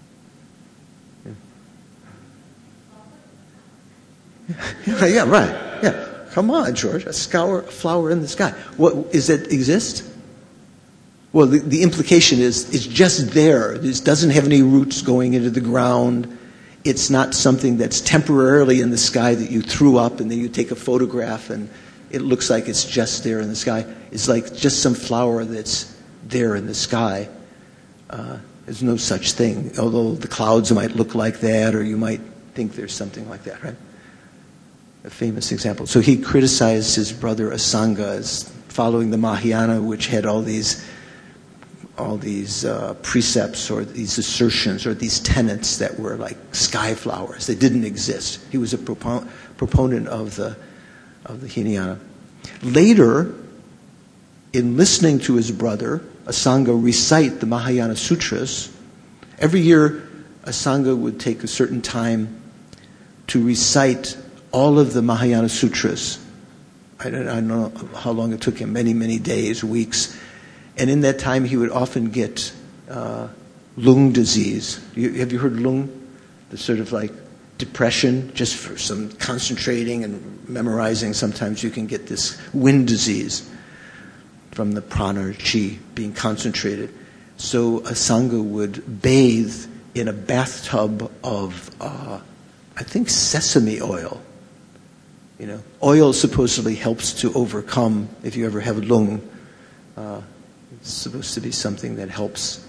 Yeah, yeah right. Yeah. Come on, George. A scour, flower in the sky. What is it exist? Well, the, the implication is it's just there. It doesn't have any roots going into the ground. It's not something that's temporarily in the sky that you threw up and then you take a photograph and it looks like it's just there in the sky. It's like just some flower that's there in the sky. Uh, there's no such thing, although the clouds might look like that, or you might think there's something like that, right? A famous example. So he criticized his brother Asanga as following the Mahayana, which had all these all these uh, precepts or these assertions or these tenets that were like sky flowers. They didn't exist. He was a propo- proponent of the of the Hinayana. Later, in listening to his brother Asanga recite the Mahayana Sutras, every year Asanga would take a certain time to recite all of the Mahayana Sutras. I don't, I don't know how long it took him, many, many days, weeks. And in that time, he would often get uh, lung disease. You, have you heard lung? The sort of like depression, just for some concentrating and memorizing. Sometimes you can get this wind disease from the prana or chi being concentrated. So Asanga would bathe in a bathtub of, uh, I think, sesame oil. You know, oil supposedly helps to overcome, if you ever have lung, uh, it's supposed to be something that helps.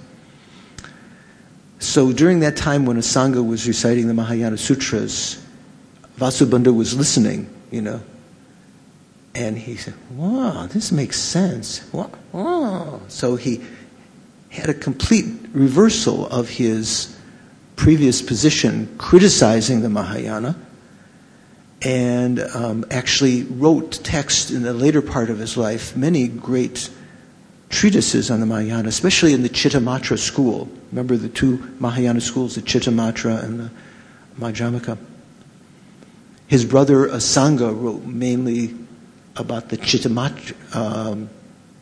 So during that time when Asanga was reciting the Mahayana Sutras, Vasubandhu was listening, you know, and he said, wow, this makes sense. Wow. So he had a complete reversal of his previous position criticizing the Mahayana, and um, actually wrote text in the later part of his life, many great treatises on the Mahayana, especially in the Chittamatra school. Remember the two Mahayana schools, the Chittamatra and the Madhyamaka. His brother Asanga wrote mainly about the Chittamatra, um,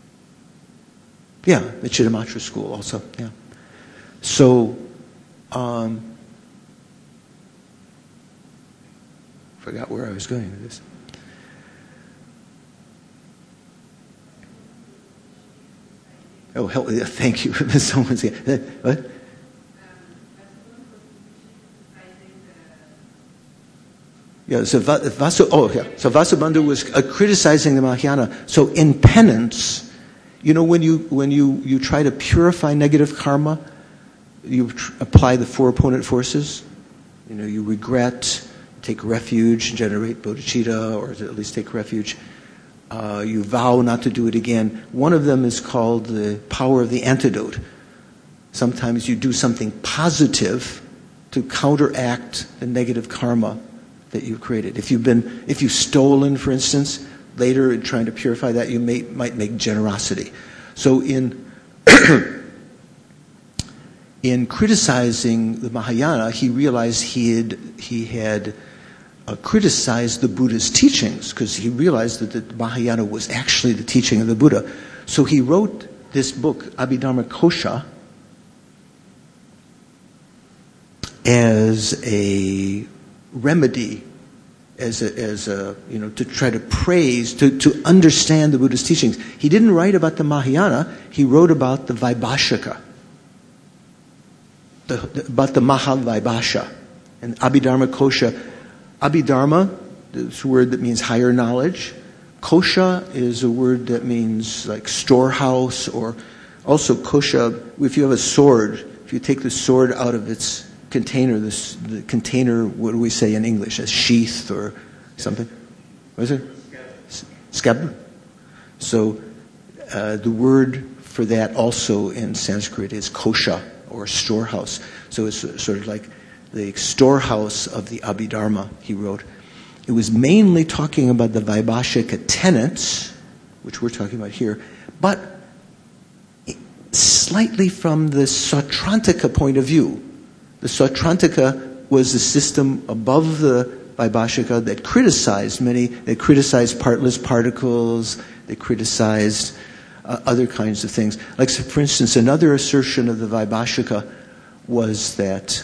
yeah, the Chittamatra school also, yeah. So, um, forgot where I was going with this. Oh, help, thank you. Someone's here. What? Yeah, so Vasu, oh, yeah. So Vasubandhu was uh, criticizing the Mahayana. So in penance, you know, when you when you, you try to purify negative karma, you tr- apply the four opponent forces. You know, you regret, take refuge, generate bodhicitta, or at least take refuge. Uh, you vow not to do it again. One of them is called the power of the antidote. Sometimes you do something positive to counteract the negative karma that you've created. If you've been, if you've stolen, for instance, later in trying to purify that, you may, might make generosity. So in in criticizing the Mahayana, he realized he had he had uh, criticized the Buddha's teachings, because he realized that the Mahayana was actually the teaching of the Buddha. So he wrote this book, Abhidharma Kosha, as a remedy, as a, as a, you know, to try to praise, to, to understand the Buddha's teachings. He didn't write about the Mahayana, he wrote about the Vaibhashika, the, the, about the Mahavaibhasha. And Abhidharma Kosha, Abhidharma is a word that means higher knowledge. Kosha is a word that means like storehouse, or also kosha, if you have a sword, if you take the sword out of its container, this, the container, what do we say in English, a sheath or something? What is it? Scabbard. So uh, the word for that also in Sanskrit is kosha, or storehouse. So it's sort of like the storehouse of the Abhidharma he wrote. It was mainly talking about the Vaibhashika tenets, which we're talking about here, but slightly from the Sautrantika point of view. The Sautrantika was the system above the Vaibhashika that criticized many, they criticized partless particles, they criticized uh, other kinds of things. Like, so for instance, another assertion of the Vaibhashika was that,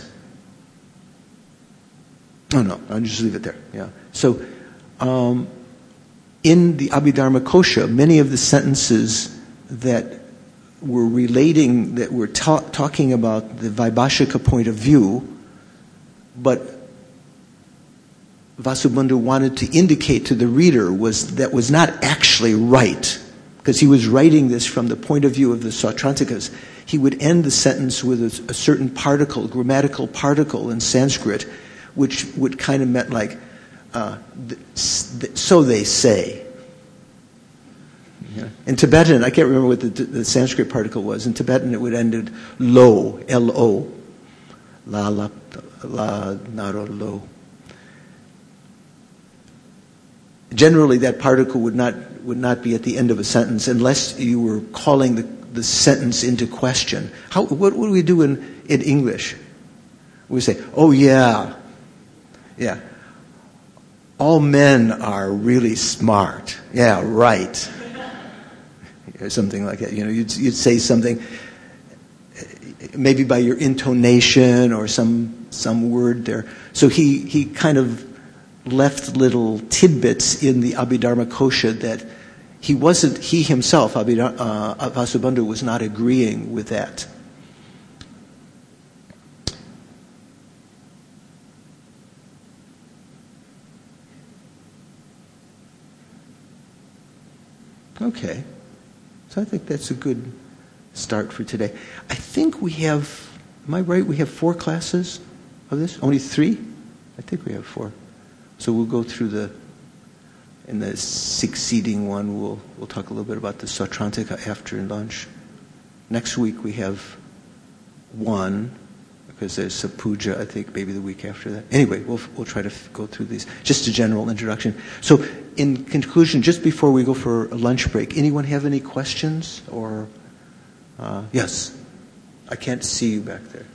oh no, I'll just leave it there. Yeah. So, um, in the Abhidharma Kosha, many of the sentences that were relating, that were ta- talking about the Vaibhashika point of view, but Vasubandhu wanted to indicate to the reader was that was not actually right, because he was writing this from the point of view of the Sautrantikas. He would end the sentence with a, a certain particle, grammatical particle in Sanskrit, which would kind of meant like, uh, th- th- so they say. Yeah. In Tibetan, I can't remember what the, the Sanskrit particle was. In Tibetan, it would end in lo, L O, la la la naro lo. Generally, that particle would not would not be at the end of a sentence unless you were calling the, the sentence into question. How, what would we do in, in English? We say, oh yeah, yeah. All men are really smart. Yeah, right. Or something like that. You know, you'd, you'd say something, maybe by your intonation or some some word there. So he, he kind of left little tidbits in the Abhidharma Kosha that he wasn't, he himself, Abhidharma, uh, Vasubandhu, was not agreeing with that. Okay. So I think that's a good start for today. I think we have, am I right, we have four classes of this? Only three? I think we have four. So we'll go through the, in the succeeding one, we'll we'll talk a little bit about the Sautrantika after lunch. Next week we have one, because there's a puja, I think maybe the week after that. Anyway, we'll we'll try to f- go through these. Just a general introduction. So in conclusion, just before we go for a lunch break, anyone have any questions? Or, uh, yes, I can't see you back there.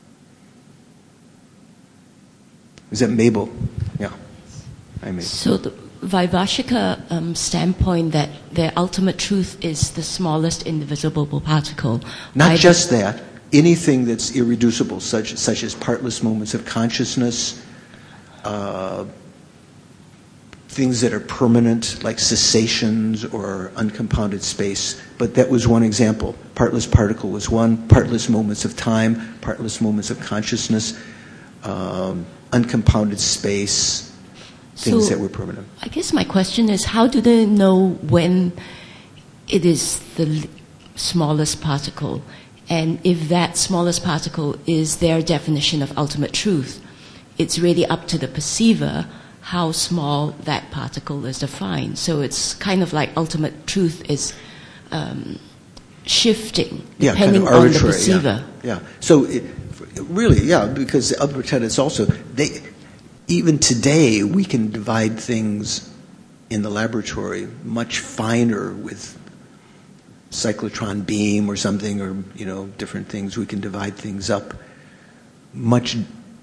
Is that Mabel? Yeah. I Mabel. So the Vaibhashika um, standpoint that the ultimate truth is the smallest indivisible particle. Not I just that. Anything that's irreducible, such such as partless moments of consciousness, uh, things that are permanent, like cessations or uncompounded space. But that was one example. Partless particle was one. Partless moments of time, partless moments of consciousness, um, uncompounded space, things so that were permanent. I guess my question is, how do they know when it is the l- smallest particle? And if that smallest particle is their definition of ultimate truth, it's really up to the perceiver how small that particle is defined. So it's kind of like ultimate truth is um, shifting Yeah, depending kind of on the arbitrary, perceiver. Yeah. yeah. So it, really, yeah, because the other tenets also, they, even today we can divide things in the laboratory much finer with cyclotron beam or something, or, you know, different things. We can divide things up much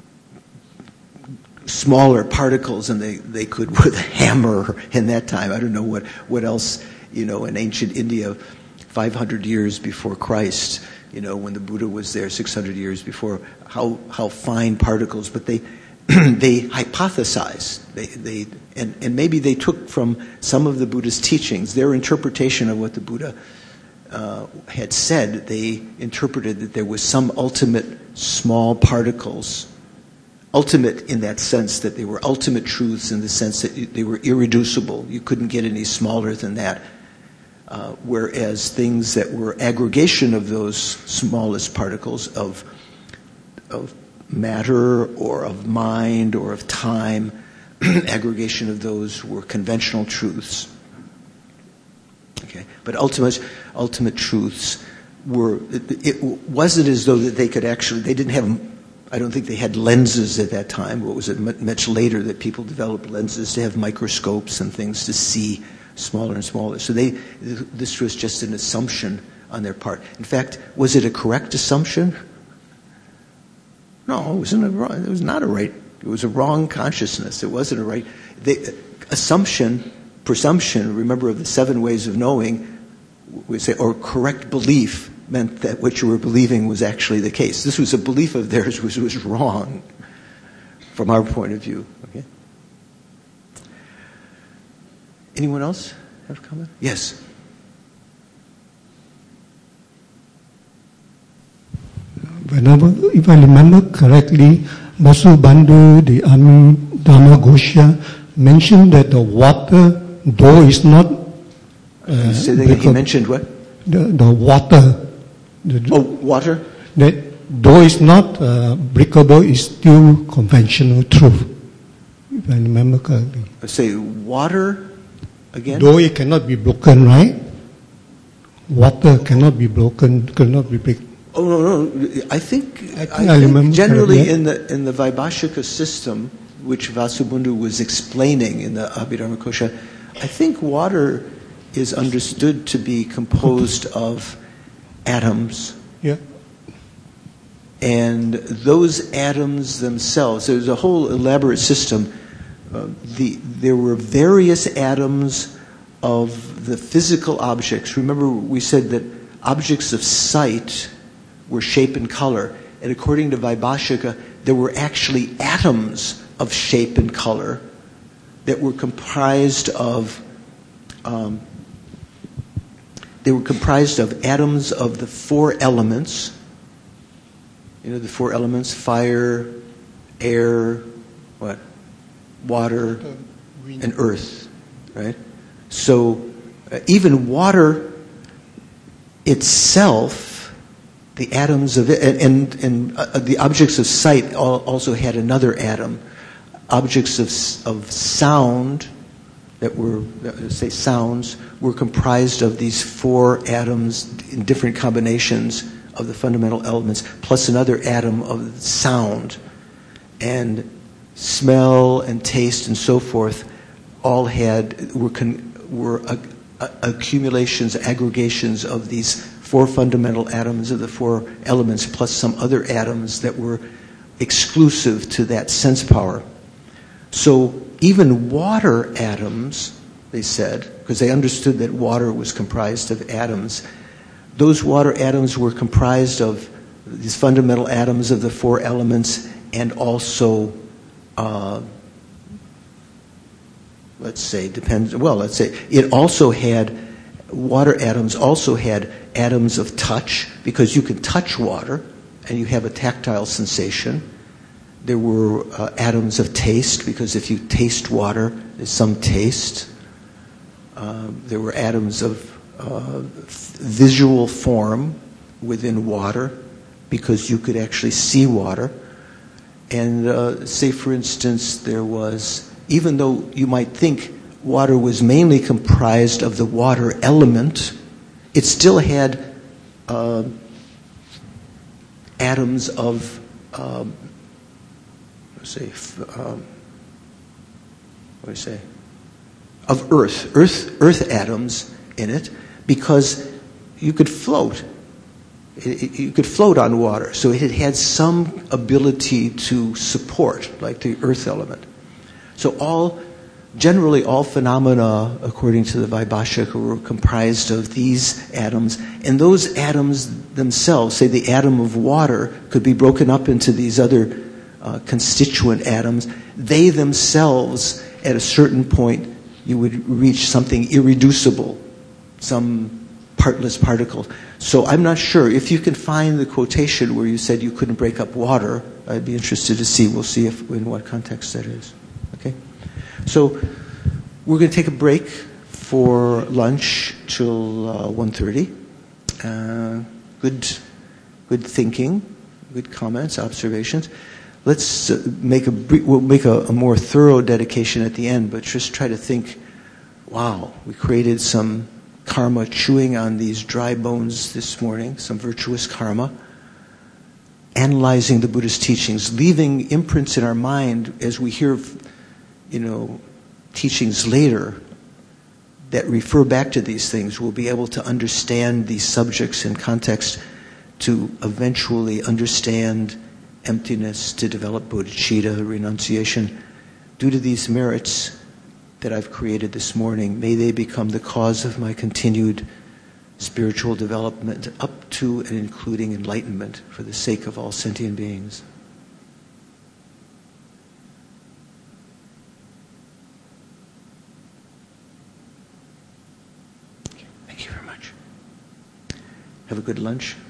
smaller particles than they, they could with a hammer in that time. I don't know what, what else, you know, in ancient India, five hundred years before Christ, you know, when the Buddha was there, six hundred years before, how how fine particles, but they they hypothesized, they, they and, and maybe they took from some of the Buddha's teachings, their interpretation of what the Buddha uh, had said. They interpreted that there was some ultimate small particles, ultimate in that sense that they were ultimate truths, in the sense that they were irreducible. You couldn't get any smaller than that. Uh, whereas things that were aggregation of those smallest particles of of matter or of mind or of time, aggregation of those were conventional truths. Okay, but ultimate ultimate truths were. It, it wasn't as though that they could actually. They didn't have. I don't think they had lenses at that time. What was it? Much later that people developed lenses to have microscopes and things to see smaller and smaller. So they, this was just an assumption on their part. In fact, was it a correct assumption? No, it wasn't a wrong, it was not a right, it was a wrong consciousness. It wasn't a right, they, assumption, presumption, remember of the seven ways of knowing, we say, or correct belief meant that what you were believing was actually the case. This was a belief of theirs which was wrong from our point of view. Okay. Anyone else have a comment? Yes. Whenever, if I remember correctly, Vasubandhu, the Anu Dharma Ghosha, mentioned that the water, though is not. Uh, Say that again. He mentioned what? The, the water. The, oh, water? That though it's not uh, breakable, is still conventional truth. If I remember correctly. Say water again? Though it cannot be broken, right? Water cannot be broken, cannot be break. Oh no, no! I think I, think I, I think generally correctly. in the in the Vaibhashika system, which Vasubandhu was explaining in the Abhidharma Kosha, I think water is understood to be composed of atoms. Yeah. And those atoms themselves, there's a whole elaborate system. Uh, the there were various atoms of the physical objects. Remember, we said that objects of sight were shape and color, and according to Vaibhashika, there were actually atoms of shape and color that were comprised of. Um, they were comprised of atoms of the four elements. You know, the four elements: fire, air, what, water, and earth. Right. So uh, even water itself. The atoms of it, and, and, and uh, the objects of sight also had another atom. Objects of, of sound, that were, uh, say sounds, were comprised of these four atoms in different combinations of the fundamental elements, plus another atom of sound. And smell and taste and so forth all had, were, con, were uh, uh, accumulations, aggregations of these four fundamental atoms of the four elements, plus some other atoms that were exclusive to that sense power. So even water atoms, they said, because they understood that water was comprised of atoms, those water atoms were comprised of these fundamental atoms of the four elements, and also, uh, let's say, depends, well, let's say, it also had, water atoms also had atoms of touch, because you can touch water and you have a tactile sensation. There were uh, atoms of taste, because if you taste water, there's some taste. Uh, there were atoms of uh, visual form within water, because you could actually see water. And uh, say, for instance, there was, even though you might think water was mainly comprised of the water element, it still had uh, atoms of, um, let's say, um, what do you say, of earth, earth, earth atoms in it, because you could float. It, it, you could float on water, so it had had some ability to support, like the earth element. So all. Generally, all phenomena, according to the Vaibhashika, were comprised of these atoms, and those atoms themselves, say the atom of water, could be broken up into these other uh, constituent atoms. They themselves, at a certain point, you would reach something irreducible, some partless particle. So I'm not sure. If you can find the quotation where you said you couldn't break up water, I'd be interested to see. We'll see if in what context that is. Okay? So we're going to take a break for lunch till uh, one thirty. Uh, good, good thinking, good comments, observations. Let's uh, make a we'll make a, a more thorough dedication at the end, but just try to think. Wow, we created some karma chewing on these dry bones this morning, some virtuous karma. Analyzing the Buddhist teachings, leaving imprints in our mind as we hear, you know, teachings later, that refer back to these things will be able to understand these subjects in context, to eventually understand emptiness, to develop bodhicitta, renunciation. Due to these merits that I've created this morning, may they become the cause of my continued spiritual development up to and including enlightenment for the sake of all sentient beings. Thank you very much. Have a good lunch.